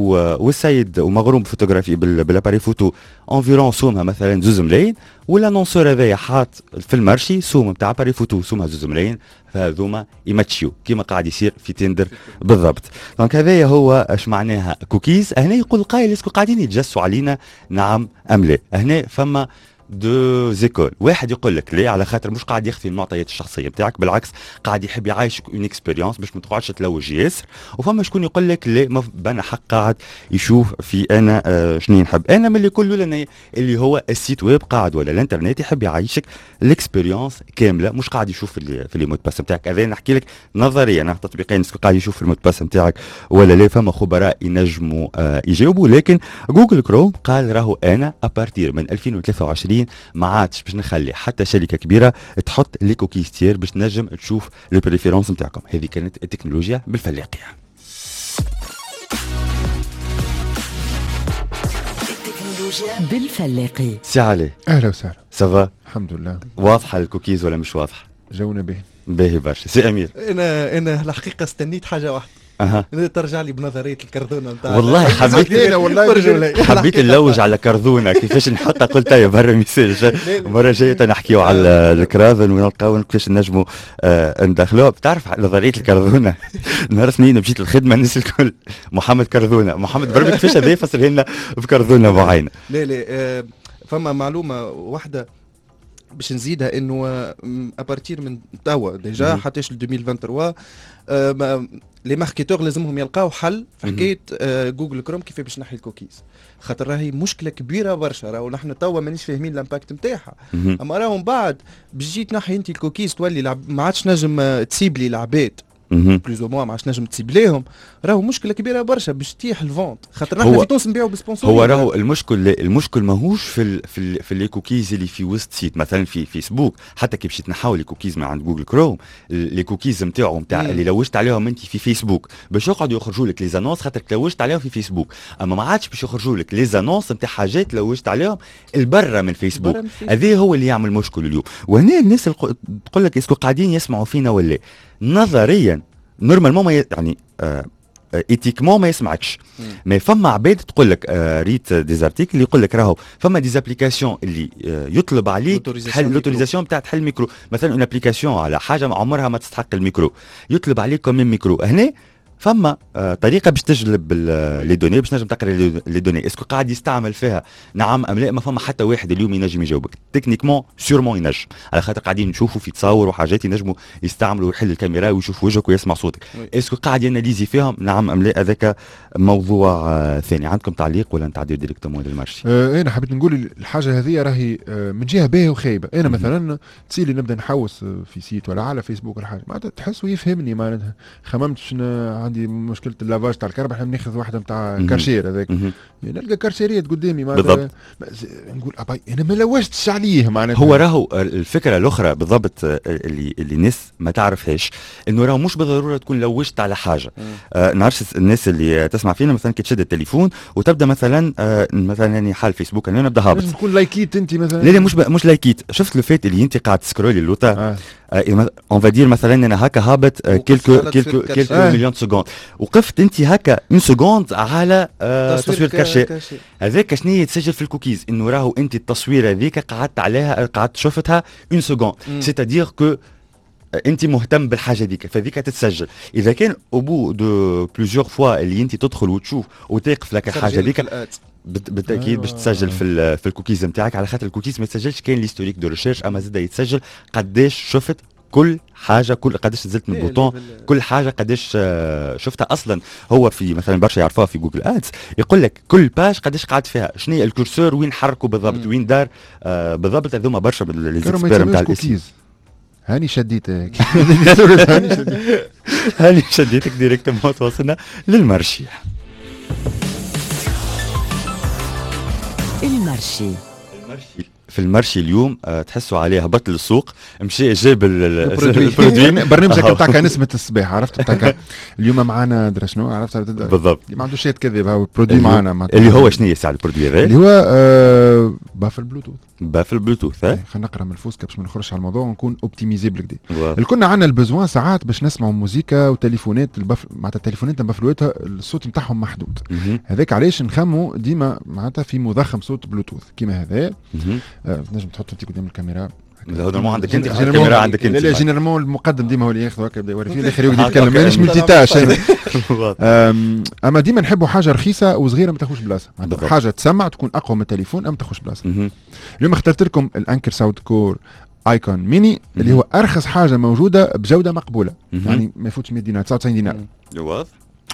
والسيد ومغروم بفوتوغرافي بالاباري فوتو انفيرون سومها مثلا زوز ملايين، والانونسور هذايا حاط في المارشي سوم نتاع اباري فوتو سومها زوز ملايين، فهذوما يماتشيو كيما قاعد يصير في تندر بالضبط. دونك هذايا هو اش معناها كوكيز. هنا يقول قايل اسكو قاعدين يتجسوا علينا نعم ام لا؟ هنا فما دو زيكول، واحد يقول لك لا على خاطر مش قاعد يخفي المعطيات الشخصيه بتاعك، بالعكس قاعد يحب يعيشك اون اكسبيريونس باش ما تقعدش تلوج ياسر. وفما شكون يقول لك لا بنا حق قاعد يشوف في انا آه شنو نحب. انا من اللي كل لنا اللي هو السيت ويب قاعد ولا الانترنت يحب يعيشك الاكسبيريونس كامله، مش قاعد يشوف في في لي مود باس نتاعك. هذا نحكي لك نظريا، انا تطبيقيا قاعد يشوف في المود باس نتاعك ولا لا. فما خبراء ينجموا آه يجاوبوا، لكن جوجل كروم قال راهو انا ابارتير من ألفين وثلاثة وعشرين ما عادش باش نخلي حتى شركه كبيره تحط لي كوكيز تير باش تنجم تشوف لي بريفيرونس نتاعكم. هذه كانت التكنولوجيا بالفلاقيه. التكنولوجيا بالفلاقي. سي علي، اهلا وسهلا. سافا؟ الحمد لله. واضحه الكوكيز ولا مش واضحه؟ جونا به باهي برشا. سي امير، انا انا الحقيقه استنيت حاجه واحده. أها. ترجع لي بنظريه الكرذونه نتاع والله حبيت والله حبيت نلوج على كرذونه كيفاش نحطها قلت يا برا ميساج المره الجايه نحكيو على الكراذن ونلقاو كيفاش نجموا آه ندخلوها. بتعرف نظريه الكرذونه نهار اثنين مشيت الخدمه الناس الكل محمد كرذونه محمد بربي كيفاش هذا يفسر لنا بكرذونه معينه. لا لا آه فما معلومه واحده باش نزيدها انه ابارتير من توا ديجا حتى ل ألفين وثلاثة وعشرين لي ماركتور لازمهم يلقاو حل في حكايه آه جوجل كروم كيف باش نحي الكوكيز، خاطر راهي مشكله كبيره برشا. راهو نحن توا مانيش فاهمين الامباكت نتاعها، اما راهو من بعد باش تجي تنحي انت الكوكيز تولي لعب... ما عادش نجم تسيب لي العباد بلوز او موا ما عادش نجم تسيب ليهم. راهو مشكله كبيره برشا باش تيح الفونت، خاطر نحن في تونس نبيعوا بسبونسور. هو راهو المشكل المشكل ماهوش في ال في ال في لي كوكيز اللي في وسط سيت مثلا في فيسبوك، حتى كي باش تنحاو لي كوكيز من عند جوجل كروم لي كوكيز نتاعو نتاع اللي لوجت عليهم انت في فيسبوك باش يقعدوا يخرجوا لك لي زانونس خاطر لوجت عليهم في فيسبوك، اما ما عادش باش يخرجوا لك لي زانونس نتاع حاجات لوجت عليهم البرا من فيسبوك. هذا هو اللي يعمل مشكل اليوم. وهنا الناس تقول لك اسكو قاعدين يسمعوا فينا ولا نظريا نورمالمون ما يعني آه ايتيكمون ما يسمعكش، مي فما عباد تقول لك آه ريت ديزارتيكل اللي يقول لك راهو فما ديزابليكاسيون اللي آه يطلب عليك تحل لوتوريزاسيون بتاع تحل ميكرو، مثلا اون ابليكاسيون على حاجه عمرها ما تستحق الميكرو يطلب عليك كومين ميكرو. هنا فما آه طريقه باش تجلب لي دوني باش نجم تقرا لي دوني، اسكو قاعد يستعمل فيها نعم ام لا؟ ما فما حتى واحد اليوم ينجم يجاوبك تكنيكمون سيرمون ينجم، على خاطر قاعدين نشوفوا في تصاور وحاجات ينجموا يستعملوا يحل الكاميرا ويشوف وجهك ويسمع صوتك. اسكو قاعد يناليزي فيهم نعم ام لا؟ هذاك موضوع آه ثاني. عندكم تعليق ولا نتعديو ديريكتومون للمارشي؟ آه انا حبيت نقول الحاجه هذه راهي آه من جهه باهيه وخايبه. انا مثلا تسيلي نبدا نحوس في سيت ولا على فيسبوك ولا حاجه معناتها تحس ويفهمني معناتها خممتش عندي مشكله اللافاج تاع الكربح ناخذ واحده نتاع كارشير هذاك نلقى كارشيريات قدامي بالضبط. نقول ابي انا ما لوجتش عليه معناتها. هو راهو الفكره الاخرى بالضبط اللي اللي الناس ما تعرفهاش انه راهو مش بالضروره تكون لوجت على حاجه. آه نعرف الناس اللي تسمع فينا مثلا كي تشد التليفون وتبدا مثلا آه مثلا يعني حال فيسبوك انا نبدا هابط تكون لايكيت انت مثلا. لا لا مش مش لايكيت. شفت الفيت اللي انت قاعد تسكرولي اللوطه اون فادير مثلا انا هكا هابط كيلكو كيلكو كيلكو مليون سكوند وقفت انت هكا اون سكوند على آه تصوير كاشي هذاك شنو تسجل في الكوكيز انه راهو انت التصويره هذيك قعدت عليها قعدت شفتها اون سكوند سيتادير كو انت مهتم بالحاجه ديك فذيك تتسجل. اذا كان اوبو دو بليزيور فوا اللي انت تدخل وتشوف وتقف لك الحاجه ديك بالتاكيد باش تسجل في في الكوكيز نتاعك، على خاطر الكوكيز ما يتسجلش كاين ليستوريك دو ريشيرش اما زاد يتسجل قداش شفت كل حاجه كل قداش نزلت من البوطون كل حاجه قداش شفتها. اصلا هو في مثلا برشا يعرفوها في جوجل ادز يقول لك كل باج قداش قعد فيها شنو هي الكورسور وين حركوا بالضبط وين دار آه بالضبط. هذوما برشا بالزيكسبير نتاع الكوكيز. هاني شديت هاني شديت هاني شديتك ديريكتومون. توصلنا للمارشي. المارشي المارشي في المارشي اليوم أه تحسوا عليه هبط للسوق مشي جاب البرودوي برنامجك بتاعك نسمة الصباح عرفت بتاعك اليوم معنا درا شنو عرفت بالضبط ما عندوش شيء كذب هو البرودوي معنا اللي هو شنو يساعد البرودوي هذا اللي هو آه بافل بلوتوث بافل بلوتوث. خلينا نقرا من الفوسكا باش ما نخرجش على الموضوع ونكون اوبتيميزيبل كده. الكلنا عندنا البزوان ساعات باش نسمعوا موزيكا وتليفونات البف... معناتها التليفونات بفلوتها الصوت نتاعهم محدود. هذاك علاش نخموا ديما معناتها في مضخم صوت بلوتوث كيما هذا آه نجم تحط انت قدام الكاميرا. لا هذا ما عندك انت الكاميرا عندك انت. لا جينيرالمون المقدم ديما هو اللي ياخذ هكا يبدا يوري فيه الاخر يقعد يتكلم مانيش ملتي تاش. اما ديما نحبوا حاجه رخيصه وصغيره ما تاخذش بلاصه حاجه تسمع تكون اقوى من التليفون اما تاخذش بلاصه. اليوم اخترت لكم الانكر ساوند كور ايكون ميني اللي هو ارخص حاجه موجوده بجوده مقبوله يعني ما يفوتش مية دينار تسعة وتسعين دينار. واضح.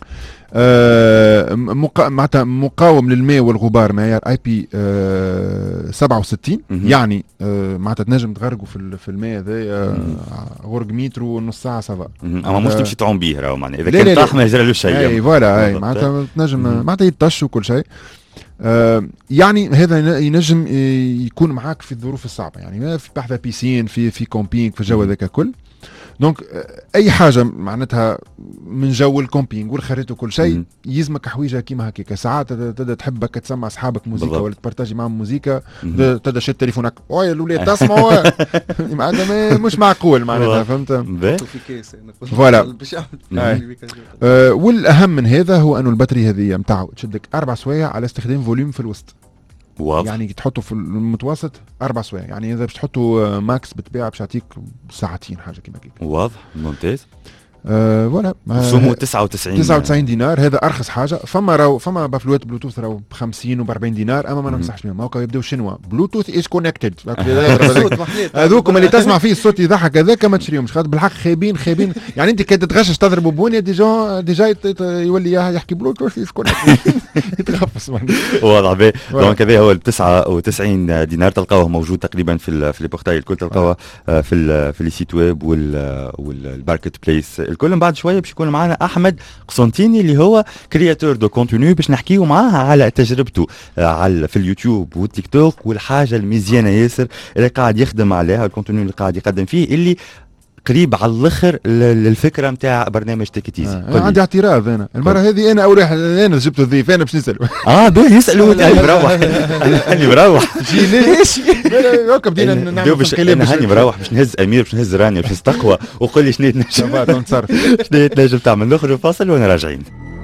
آه مقا... معناتها مقاوم للماء والغبار معيار اي بي آه سبعة وستين يعني آه معناتها تنجم تغرقوا في في الماء هذا آه غرق متر ونص ساعه سافا اما مش تمشي تعوم به راهو معناها اذا كان طاح ما يجرى شيء. اي فوالا اي معناتها تنجم معناتها يطش وكل شيء. آه يعني هذا ينجم يكون معاك في الظروف الصعبه يعني في بحث بيسين في في كومبينج في الجو هذاك كل دونك اي حاجه معناتها من جو الكومبينغ والخريط وكل شيء يلزمك حويجه كيما هكاك. ساعات تبدا تحبك تسمع اصحابك موسيقى ولا تبارتاجي معهم موسيقى، تبدا شد تليفونك ويا الاولاد تسمعوا معناتها مش معقول معناتها فهمت. فوالا. آه والاهم من هذا هو انه الباتري هذه نتاعو تشدك اربع سوايع على استخدام فوليوم في الوسط. واضح. يعني تحطه في المتوسط اربع سوايع، يعني اذا باش تحطه ماكس بالطبيعه باش يعطيك ساعتين حاجه كيما هكاك. واضح ممتاز. أه ولا سمو تسعة وتسعين تسعة وتسعين دينار هذا ارخص حاجه. فما راهو فما بافلوات بلوتوث راهو ب خمسين و ب أربعين دينار، اما ما ننصحش بهم. هاكا يبداو شنوا بلوتوث از كونكتد هذوك اللي تسمع فيه الصوت يضحك هذاك ما تشريهمش، خاطر بالحق خايبين خايبين. يعني انت كي تتغشش تضرب بونيا ديجا ديجا يولي يحكي بلوتوث از كونكتد يتغفص. واضح باهي. دونك هذا هو ب تسعة وتسعين دينار، تلقاوه موجود تقريبا في في لي بورتاي الكل، تلقاوه في ال في لي سيت ويب والماركت بليس الكل. من بعد شويه باش يكون معنا احمد قسنطيني اللي هو كرياتور دو كونتوني، باش نحكيو معاه على تجربته على في اليوتيوب والتيك توك والحاجه المزيانه ياسر اللي قاعد يخدم عليها، الكونتوني اللي قاعد يقدم فيه اللي قريب على الاخر للفكره نتاع برنامج تيكيتيزي. آه. عندي اعتراض انا المره هذه، انا اول واحد انا جبت الضيف انا باش نسال. اه باهي يسالوا انا مروح انا مروح جي ليش هكا بدينا نعمل كلام. انا هاني مروح باش نهز امير باش نهز رانيا باش نستقوى وقول لي شنو تنجم نتصرف شنو تنجم تعمل. نخرج فاصل وانا راجعين.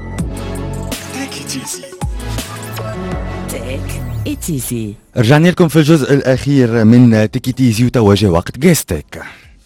تيكيتيزي رجعنا لكم في الجزء الاخير من تيكيتيزي وتوجه وقت جيستك.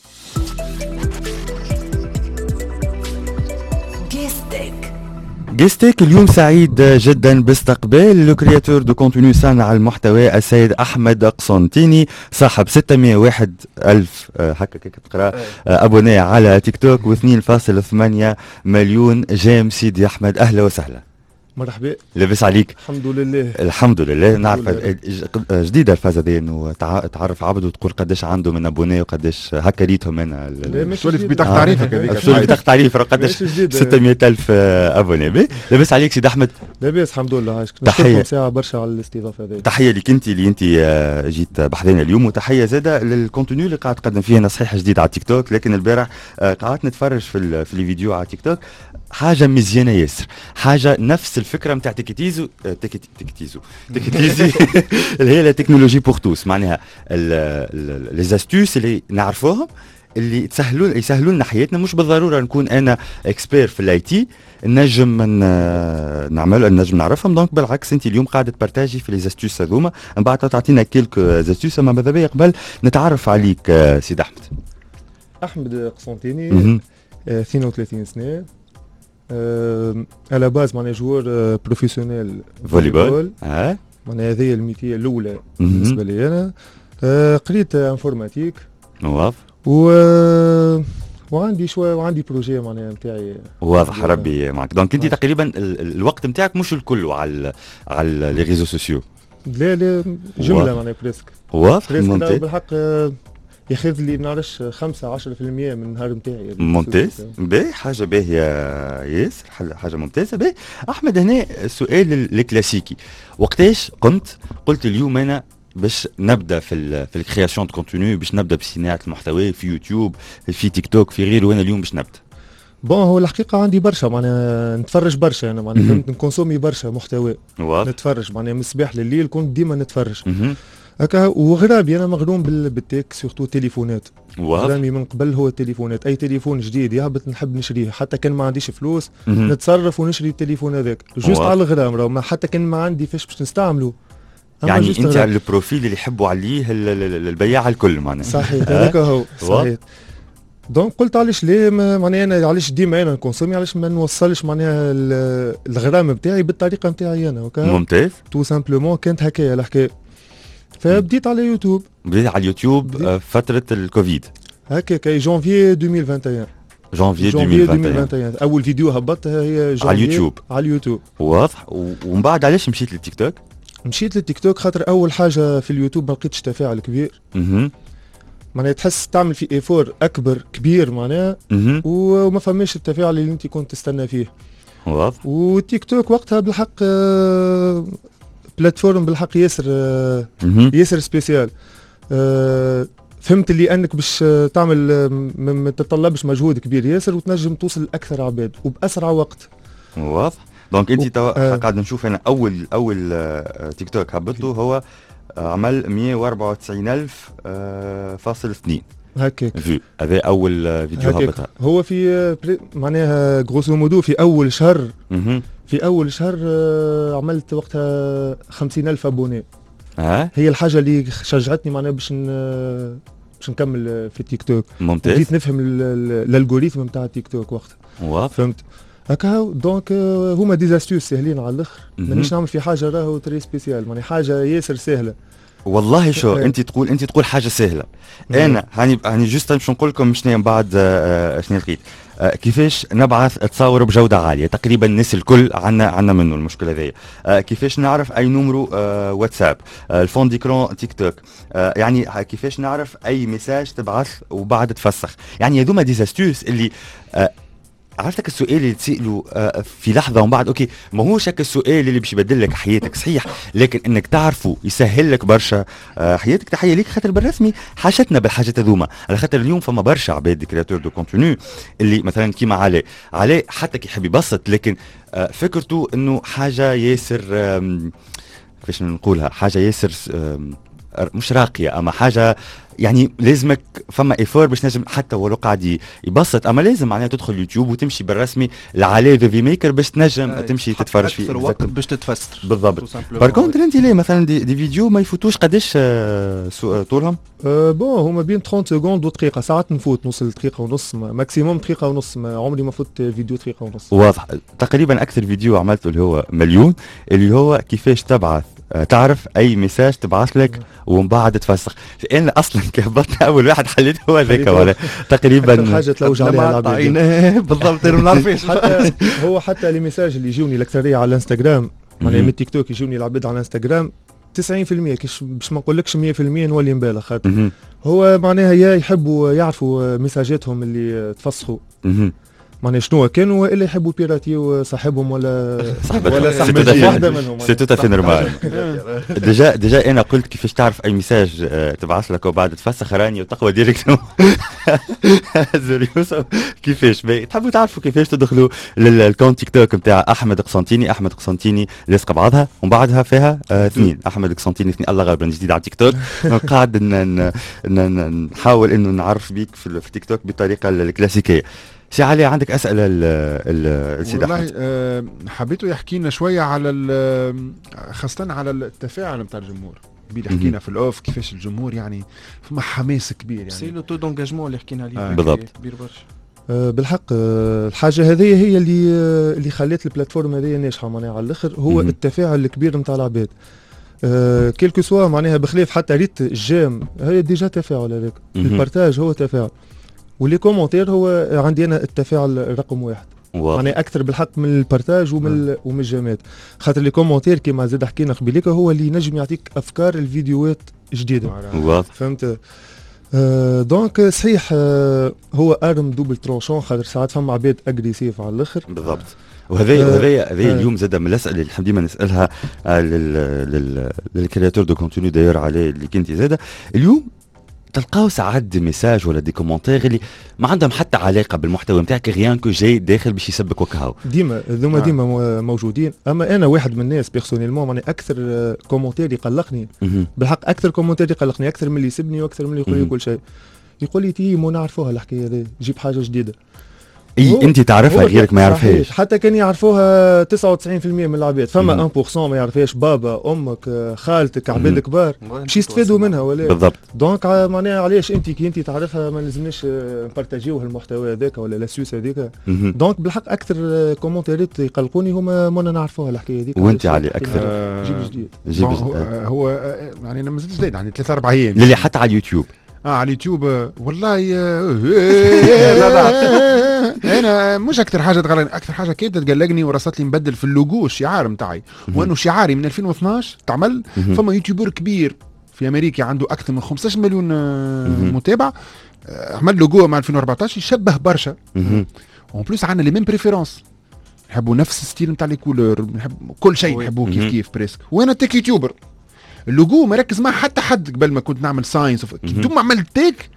جيستيك اليوم سعيد جدا باستقبال الكرياتور دو كونتوني صانع المحتوى السيد احمد قسنطيني صاحب ستمائة وواحد الف هكا كيف تقرا ابونيه على تيك توك واثنين فاصلة ثمانية مليون جيم. سيدي احمد اهلا وسهلا. مرحبا. لاباس عليك؟ الحمد لله. الحمد لله. نعرف جديده الفازه دي انه تعرف عبد وتقول قداش عنده من ابونيه وقداش هكا ريتهم انا شو اللي بطاقه تعريفك هذيك شو اللي بطاقه تعريف قداش ستمائة الف ابونيه. لاباس عليك سيدي احمد؟ لاباس الحمد لله. عايشك. تحيه ساعه برشا على الاستضافه هذه. تحيه لك انت اللي انت جيت بحذنا اليوم، وتحيه زاده للكونتوني اللي قاعد تقدم فيه. انا صحيح جديد على تيك توك، لكن البارح قعدت نتفرج في في الفيديو على تيك توك، حاجه مزيانه ياسر، حاجه نفس الفكره نتاع تيكيتيزو تيكيتيزو تيكيتيزي اللي هي لا تكنولوجي بور توس. معناها لي زاستوس اللي نعرفوهم اللي تسهلوا يسهلوا لنا حياتنا. مش بالضروره نكون انا اكسبير في الاي تي نجم نعمل نجم نعرفهم. دونك بالعكس انت اليوم قاعده تبارتاجي في لي زاستوس هذوما، من بعد تعطينا كيلك زاستوس. اما ماذا بيا قبل نتعرف عليك سيد احمد. احمد قسنطيني اثنين وثلاثين سنه. أه على باز معناها جوار أه بروفيسيونيل فوليبول. اه معناها هذه الميتيه الاولى بالنسبه لي انا. أه قريت انفورماتيك. واضح. و وعندي شويه وعندي بروجي معناها نتاعي. واضح ربي معك. دونك انت تقريبا ال... الوقت نتاعك مش الكل على على لي ريزو سوسيو. لا لا جمله معناها بريسك. واضح ممتاز. بالحق أه ياخذ لي نعرفش خمسة عشرة في المية من النهار نتاعي. ممتاز. باهي حاجه باهيه ياسر، حاجه ممتازه. باهي احمد هنا السؤال الكلاسيكي، وقتاش قمت قلت اليوم انا باش نبدا في ال في الكرياسيون دو كونتوني، باش نبدا بصناعه المحتوى في يوتيوب في تيك توك في غيره، وانا اليوم باش نبدا؟ بون هو الحقيقه عندي برشا معناها نتفرج برشا انا معناها نكونسومي برشا محتوى. نتفرج معناها من الصباح لليل كنت ديما نتفرج هكا. وغرابي انا مغروم بالتك سورتو تليفونات. غرامي من قبل هو التليفونات، اي تليفون جديد يهبط نحب نشريه، حتى كان ما عنديش فلوس نتصرف ونشري التليفون هذاك جوست على الغرام. راهو ما حتى كان ما عندي فاش باش نستعمله. يعني انت على البروفيل اللي يحبوا عليه البياع الكل معناها. صحيح هذاك هو صحيح. دونك قلت علاش ليه معناها انا علاش ديما انا نكونسومي، علاش ما نوصلش معناها الغرام بتاعي بالطريقه نتاعي انا. ممتاز. تو سامبلومون كانت هكايا الحكايه. فبديت على يوتيوب. بديت على اليوتيوب فترة الكوفيد هكا كي جانفي ألفين وواحد وعشرين. جانفي ألفين وواحد وعشرين اول فيديو هبطتها هي جانفي على اليوتيوب. على اليوتيوب واضح. ومن بعد علاش مشيت للتيك توك؟ مشيت للتيك توك خاطر اول حاجه في اليوتيوب ما لقيتش تفاعل كبير. اها معناها تحس تعمل في ايفور اكبر كبير معناها وما فماش التفاعل اللي انت كنت تستنى فيه. واضح. والتيك توك وقتها بالحق آه بلاتفورم بالحق ياسر آه ياسر سبيسيال. آه فهمت اللي انك باش تعمل ما تتطلبش مجهود كبير ياسر وتنجم توصل لاكثر عباد وباسرع وقت. واضح. دونك انت توا قاعد نشوف انا اول اول آه تيك توك هبطته هو عمل مية وأربعة وتسعين ألف آه فاصل اثنين هكاك فيو. هذا اول آه فيديو هبطها. هو في معناها غروسو مودو في اول شهر م- في اول شهر آه عملت وقتها خمسين ألف ابوني. ها هي الحاجه اللي شجعتني معناها باش باش نكمل في تيك توك. ممتاز. بديت نفهم الالغوريثم نتاع تيك توك وقتها. واضح. فهمت هكا. دونك هما ديزاستيوس ساهلين على الاخر. مانيش نعمل في حاجه راهو تري سبيسيال ماني حاجه ياسر سهله. والله شو انت تقول انت تقول حاجه سهله. انا هاني هاني جوست باش نقول لكم شنو من بعد آه شنو لقيت. آه كيفاش نبعث تصاور بجوده عاليه تقريبا الناس الكل عندنا عندنا منه المشكله هذه. آه كيفاش نعرف اي نمرو آه واتساب آه الفون ديكرون تيك توك آه يعني كيفاش نعرف اي ميساج تبعث وبعد تفسخ. يعني هذوما ديزاستوس اللي آه عرفتك السؤال اللي تسأله في لحظة ومن بعد أوكي ما هوش هكا السؤال اللي باش يبدل لك حياتك صحيح لكن إنك تعرفه يسهل لك برشا حياتك. تحية ليك خاطر بالرسمي حاجتنا بالحاجات هذوما على خاطر اليوم فما برشا عباد كرياتور دو كونتوني اللي مثلا كيما علي علي حتى كي يحب يبسط لكن فكرته إنه حاجة ياسر كيفاش نقولها حاجة ياسر مش راقية أما حاجة يعني لازمك فما ايفور باش نجم حتى ولو قاعد يبسط اما لازم معناها تدخل يوتيوب وتمشي بالرسمي لعلي ذا في ميكر باش تنجم آه تمشي تتفرج فيه اكثر وقت باش تتفسر بالضبط. باركونتر انت ليه مثلا دي, دي فيديو ما يفوتوش قداش آه طولهم؟ أه بون هما بين ثلاثين سكوند ودقيقه ساعات نفوت نوصل دقيقه ونص ماكسيموم دقيقه ونص ما عمري ما فوت فيديو دقيقه ونص. واضح. تقريبا اكثر فيديو عملته اللي هو مليون اللي هو كيفاش تبعث تعرف اي ميساج تبعث لك ومن بعد تفسخ. انا اصلا كهبطنا اول واحد حليت هو هذاك ولا تقريبا حاجه تلوج عليها بالضبط. انا ما نعرفش حتى هو حتى لي ميساج اللي يجوني الاكثريه على الانستغرام معناها من تيك توك يجوني العباد على الانستغرام تسعين بالمية كيش باش ما نقولكش مية بالمية نولي نبالغ خاطر هو معناها يا يحبوا يعرفوا ميساجاتهم اللي تفسخوا معناها شنو كانوا الا يحبوا بيراتيو صاحبهم ولا ولا صاحب واحده منهم. سي توتا في نورمال. ديجا ديجا انا قلت كيفاش تعرف اي ميساج تبعث لك وبعد تفسخ راني وتقوى ديريكت. يوسف كيفاش تحبوا تعرفوا كيفاش تدخلوا للكونت تيك توك نتاع احمد قسنطيني. احمد قسنطيني لازقه بعضها ومن بعدها فيها اثنين احمد قسنطيني اثنين. الله غالبا جديد على تيك توك قاعد نحاول انه نعرف بيك في تيك توك بالطريقه الكلاسيكيه. سي علي عندك اسئله السيد احمد؟ والله أه حبيته يحكي لنا شويه على خاصه على التفاعل نتاع الجمهور. بيلي حكينا في الاوف كيفاش الجمهور يعني فما حماس كبير يعني سي لو تو دونجاجمون اللي حكينا عليه آه. بالضبط كبير برشا. أه بالحق أه الحاجه هذه هي اللي اللي خلات البلاتفورم هذه ناجحه معناها على الاخر هو م-م. التفاعل الكبير نتاع العباد. أه كيلكو سوا معناها بخلاف حتى ريت الجيم هي ديجا تفاعل هذاك. البارتاج هو تفاعل واللي كومنتير هو عندي انا التفاعل رقم واحد يعني اكثر بالحق من البارتاج ومن ومن الجامات خاطر لي كومنتير كيما زاد حكينا قبيليك هو اللي ينجم يعطيك افكار الفيديوهات جديده. فهمت. آه دونك صحيح آه هو ارم دوبل ترونشون خاطر ساعات فما عباد اجريسيف على الاخر. بالضبط. وهذا وهذا هذا اليوم زاد من الاسئله اللي ديما نسالها لل للكرياتور دو كونتوني داير عليه اللي كنتي زاده اليوم تلقاو ساعات دي ميساج ولا دي كومنتير اللي ما عندهم حتى علاقه بالمحتوى نتاعك غيان كو جاي داخل باش يسبك وكهو. ديما ذوما آه. ديما موجودين اما انا واحد من الناس بيرسونيلمون ماني اكثر كومنتير يقلقني بالحق اكثر كومنتير يقلقني اكثر من اللي يسبني واكثر من اللي يقول لي كل شيء. يقول لي تي مو نعرفوها الحكايه هذه جيب حاجه جديده. اي انت تعرفها غيرك ما يعرفهاش حتى كان يعرفوها تسعة وتسعين بالمية من العباد فما واحد بالمية ما يعرفهاش بابا امك خالتك عباد كبار باش يستفادوا منها ولا بالضبط. دونك معناها علاش انت كي انت تعرفها ما لازمناش نبارتاجيوه المحتوى هذاك ولا لاسوس هذيك. دونك بالحق اكثر كومنتيرات يقلقوني هما ما نعرفوها الحكايه هذيك. وانت علي اكثر آه جيب جديد جيب هو, هو يعني انا مازلت جديد يعني ثلاثة أربعة ايام اللي حتى على اليوتيوب اه على اليوتيوب والله لا لا انا مش اكثر حاجه تغلقني اكثر حاجه كانت تقلقني ورصت لي نبدل في اللوجو الشعار نتاعي وانه شعاري من ألفين واثناش تعمل فما يوتيوبر كبير في امريكا عنده اكثر من خمسة عشر مليون متابع عمل لوجو مع ألفين وأربعطاش يشبه برشا اون بليس عندنا لي ميم بريفيرونس نحبوا نفس الستيل نتاع لي كولور نحب كل شيء نحبوه كيف كيف بريسك وانا تيك يوتيوبر اللوجو ما ركز معاه حتى حد قبل ما كنت نعمل ساينس دوم عملت تيك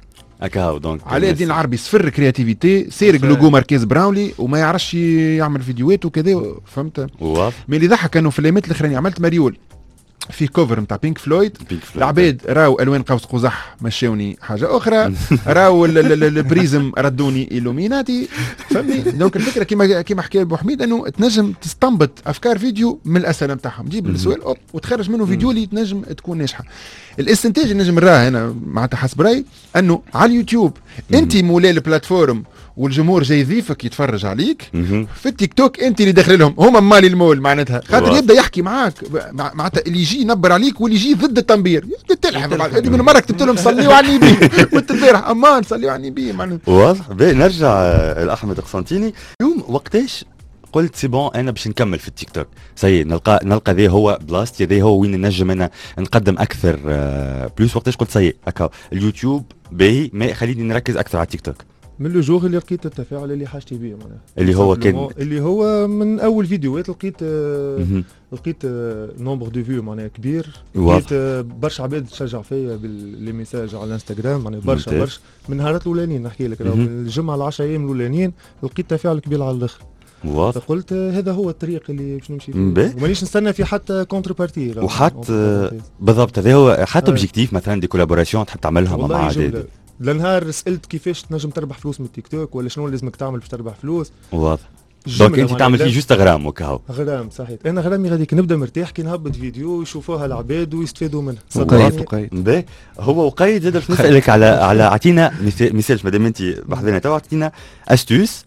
هكا دونك علاء الدين العربي صفر كرياتيفيتي سيرق لوجو ماركيز براونلي وما يعرفش يعمل فيديوهات وكذا فهمت. مي اللي ضحك انه في الليمات الاخراني عملت مريول في كوفر نتاع بينك فلويد, العباد راو الوان قوس قزح مشاوني حاجه اخرى راو البريزم ردوني إلوميناتي فهمني. دونك الفكره كيما كيما حكى ابو حميد انه تنجم تستنبط افكار فيديو من الاسئله نتاعهم جيب السؤال اوب وتخرج منه فيديو اللي تنجم تكون ناجحه. الاستنتاج اللي نجم نراه هنا معناتها حسب رايي انه على اليوتيوب انت مولاي البلاتفورم والجمهور جاي يضيفك يتفرج عليك. في التيك توك انت اللي داخل لهم هما مالي المول معناتها خاطر يبدا يحكي معاك معناتها اللي يجي ينبر عليك واللي يجي ضد التنبير تلحق بعد من مره كتبت لهم صليوا على النبي وانت البارح امان صليوا على النبي معناتها واضح. نرجع لاحمد قسنطيني اليوم وقتاش قلت سي بون انا باش نكمل في التيك توك سي نلقى نلقى ذي هو بلاصتي ذي هو وين نجم انا نقدم اكثر بلوس وقتاش قلت سي هكا اليوتيوب باهي ما خليني نركز اكثر على التيك توك من لو جوغ اللي لقيت التفاعل اللي حاجتي بيه معناها اللي هو كان اللي هو من اول فيديوهات لقيت آه لقيت آه نومبر دو فيو معناها كبير لقيت آه برشا عباد تشجع فيا باللي ميساج على الانستغرام معناها برشا ممتاز. برشا من نهارات الاولانيين نحكي لك من الجمعه العشرة ايام الاولانيين لقيت تفاعل كبير على الاخر واضح. فقلت هذا هو الطريق اللي باش نمشي فيه ومانيش نستنى في حتى كونتر بارتي وحتى بالضبط هذا هو حتى اوبجيكتيف مثلا دي كولابوراسيون تحب تعملها مع عدد لنهار سالت كيفاش تنجم تربح فلوس من التيك توك ولا شنو لازمك تعمل باش تربح فلوس واضح. دونك انت تعمل فيه جوست غرام وكاو غرام صحيح. انا غرامي غاديك نبدا مرتاح كي نهبط فيديو يشوفوها العباد ويستفادوا منها. وقيد وقيد هو وقيد زاد باش نسالك على على اعطينا مثال مادام انت بحذنا تو اعطينا استوس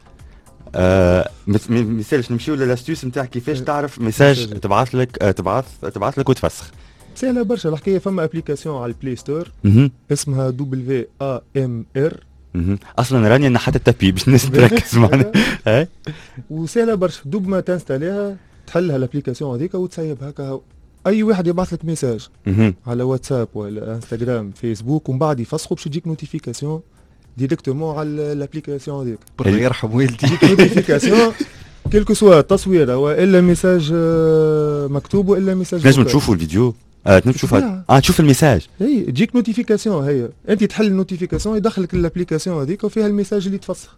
آه مثال نمشيو للاستوس نتاع كيفاش تعرف ميساج تبعث لك تبعث تبعث لك وتفسخ. سهله برشا الحكايه. فما ابليكاسيون على البلاي ستور اسمها دبليو إيه إم إر اصلا راني انا حتى التابي باش الناس تركز معنا وسهله برشا. دوب ما تنستاليها تحلها الابليكاسيون هذيك وتسيب هكا اي واحد يبعث لك ميساج على واتساب ولا انستغرام فيسبوك ومن بعد يفسخوا باش يجيك نوتيفيكاسيون ديريكتومون على الابليكاسيون هذيك. الله يرحم والدي يجيك نوتيفيكاسيون كيلكو سوا تصويره والا ميساج مكتوب والا ميساج لازم تشوفوا الفيديو اه تشوف اه تشوف الميساج اي تجيك نوتيفيكاسيون هي انت تحل النوتيفيكاسيون يدخلك الابليكاسيون هذيك وفيها الميساج اللي تفسخ.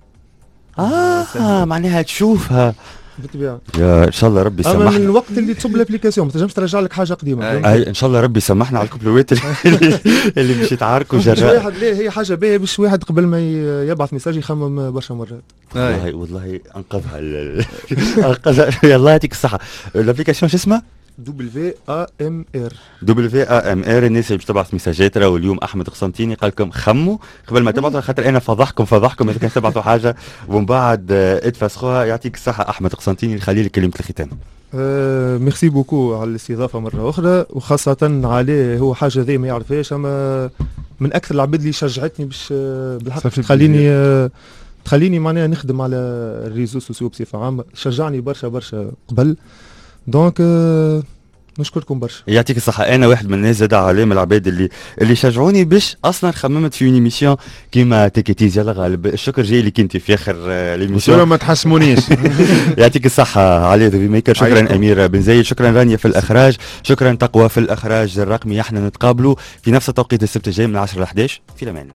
اه معناها تشوفها بالطبيعه. يا ان شاء الله ربي يسامحنا. اما من الوقت اللي تصب الابليكاسيون ما تنجمش ترجع لك حاجه قديمه. اي ان شاء الله ربي يسامحنا على الكوبلوات اللي, اللي مش يتعاركوا جراء واحد. ليه هي حاجه باهيه باش واحد قبل ما يبعث ميساج يخمم برشا مرات. والله والله انقذها انقذها الله يعطيك الصحه. الابليكاسيون شو اسمها؟ دبليو إيه إم إر دبليو إيه إم إر. الناس اللي باش تبعث ميساجات راهو اليوم احمد قسنطيني قال لكم خموا قبل ما تبعثوا خاطر انا فضحكم فضحكم اذا كان تبعثوا حاجه ومن بعد اتفسخوها. يعطيك الصحه احمد قسنطيني. خلي لي كلمه الختام. أه ميرسي بوكو على الاستضافه مره اخرى وخاصه عليه هو حاجه ذي ما يعرفهاش اما من اكثر العباد اللي شجعتني باش بالحق تخليني أه تخليني معناها نخدم على الريزو سوسيو بصفه عامه. شجعني برشا برشا قبل دونك أه نشكركم برشا. يعطيك الصحة. أنا واحد من الناس زاد عليهم العباد اللي اللي شجعوني باش أصلا خممت في ايميسيون كيما تيكيتيز. يلا غالب الشكر جاي لك أنت في آخر الايميسيون. ما تحسمونيش. يعطيك الصحة علي ذا ميكر. شكرا أمير بن زايد. شكرا رانيا في الإخراج. شكرا تقوى في الإخراج الرقمي. احنا نتقابلوا في نفس التوقيت السبت الجاي من عشرة ل إحدى عشر في الأمان.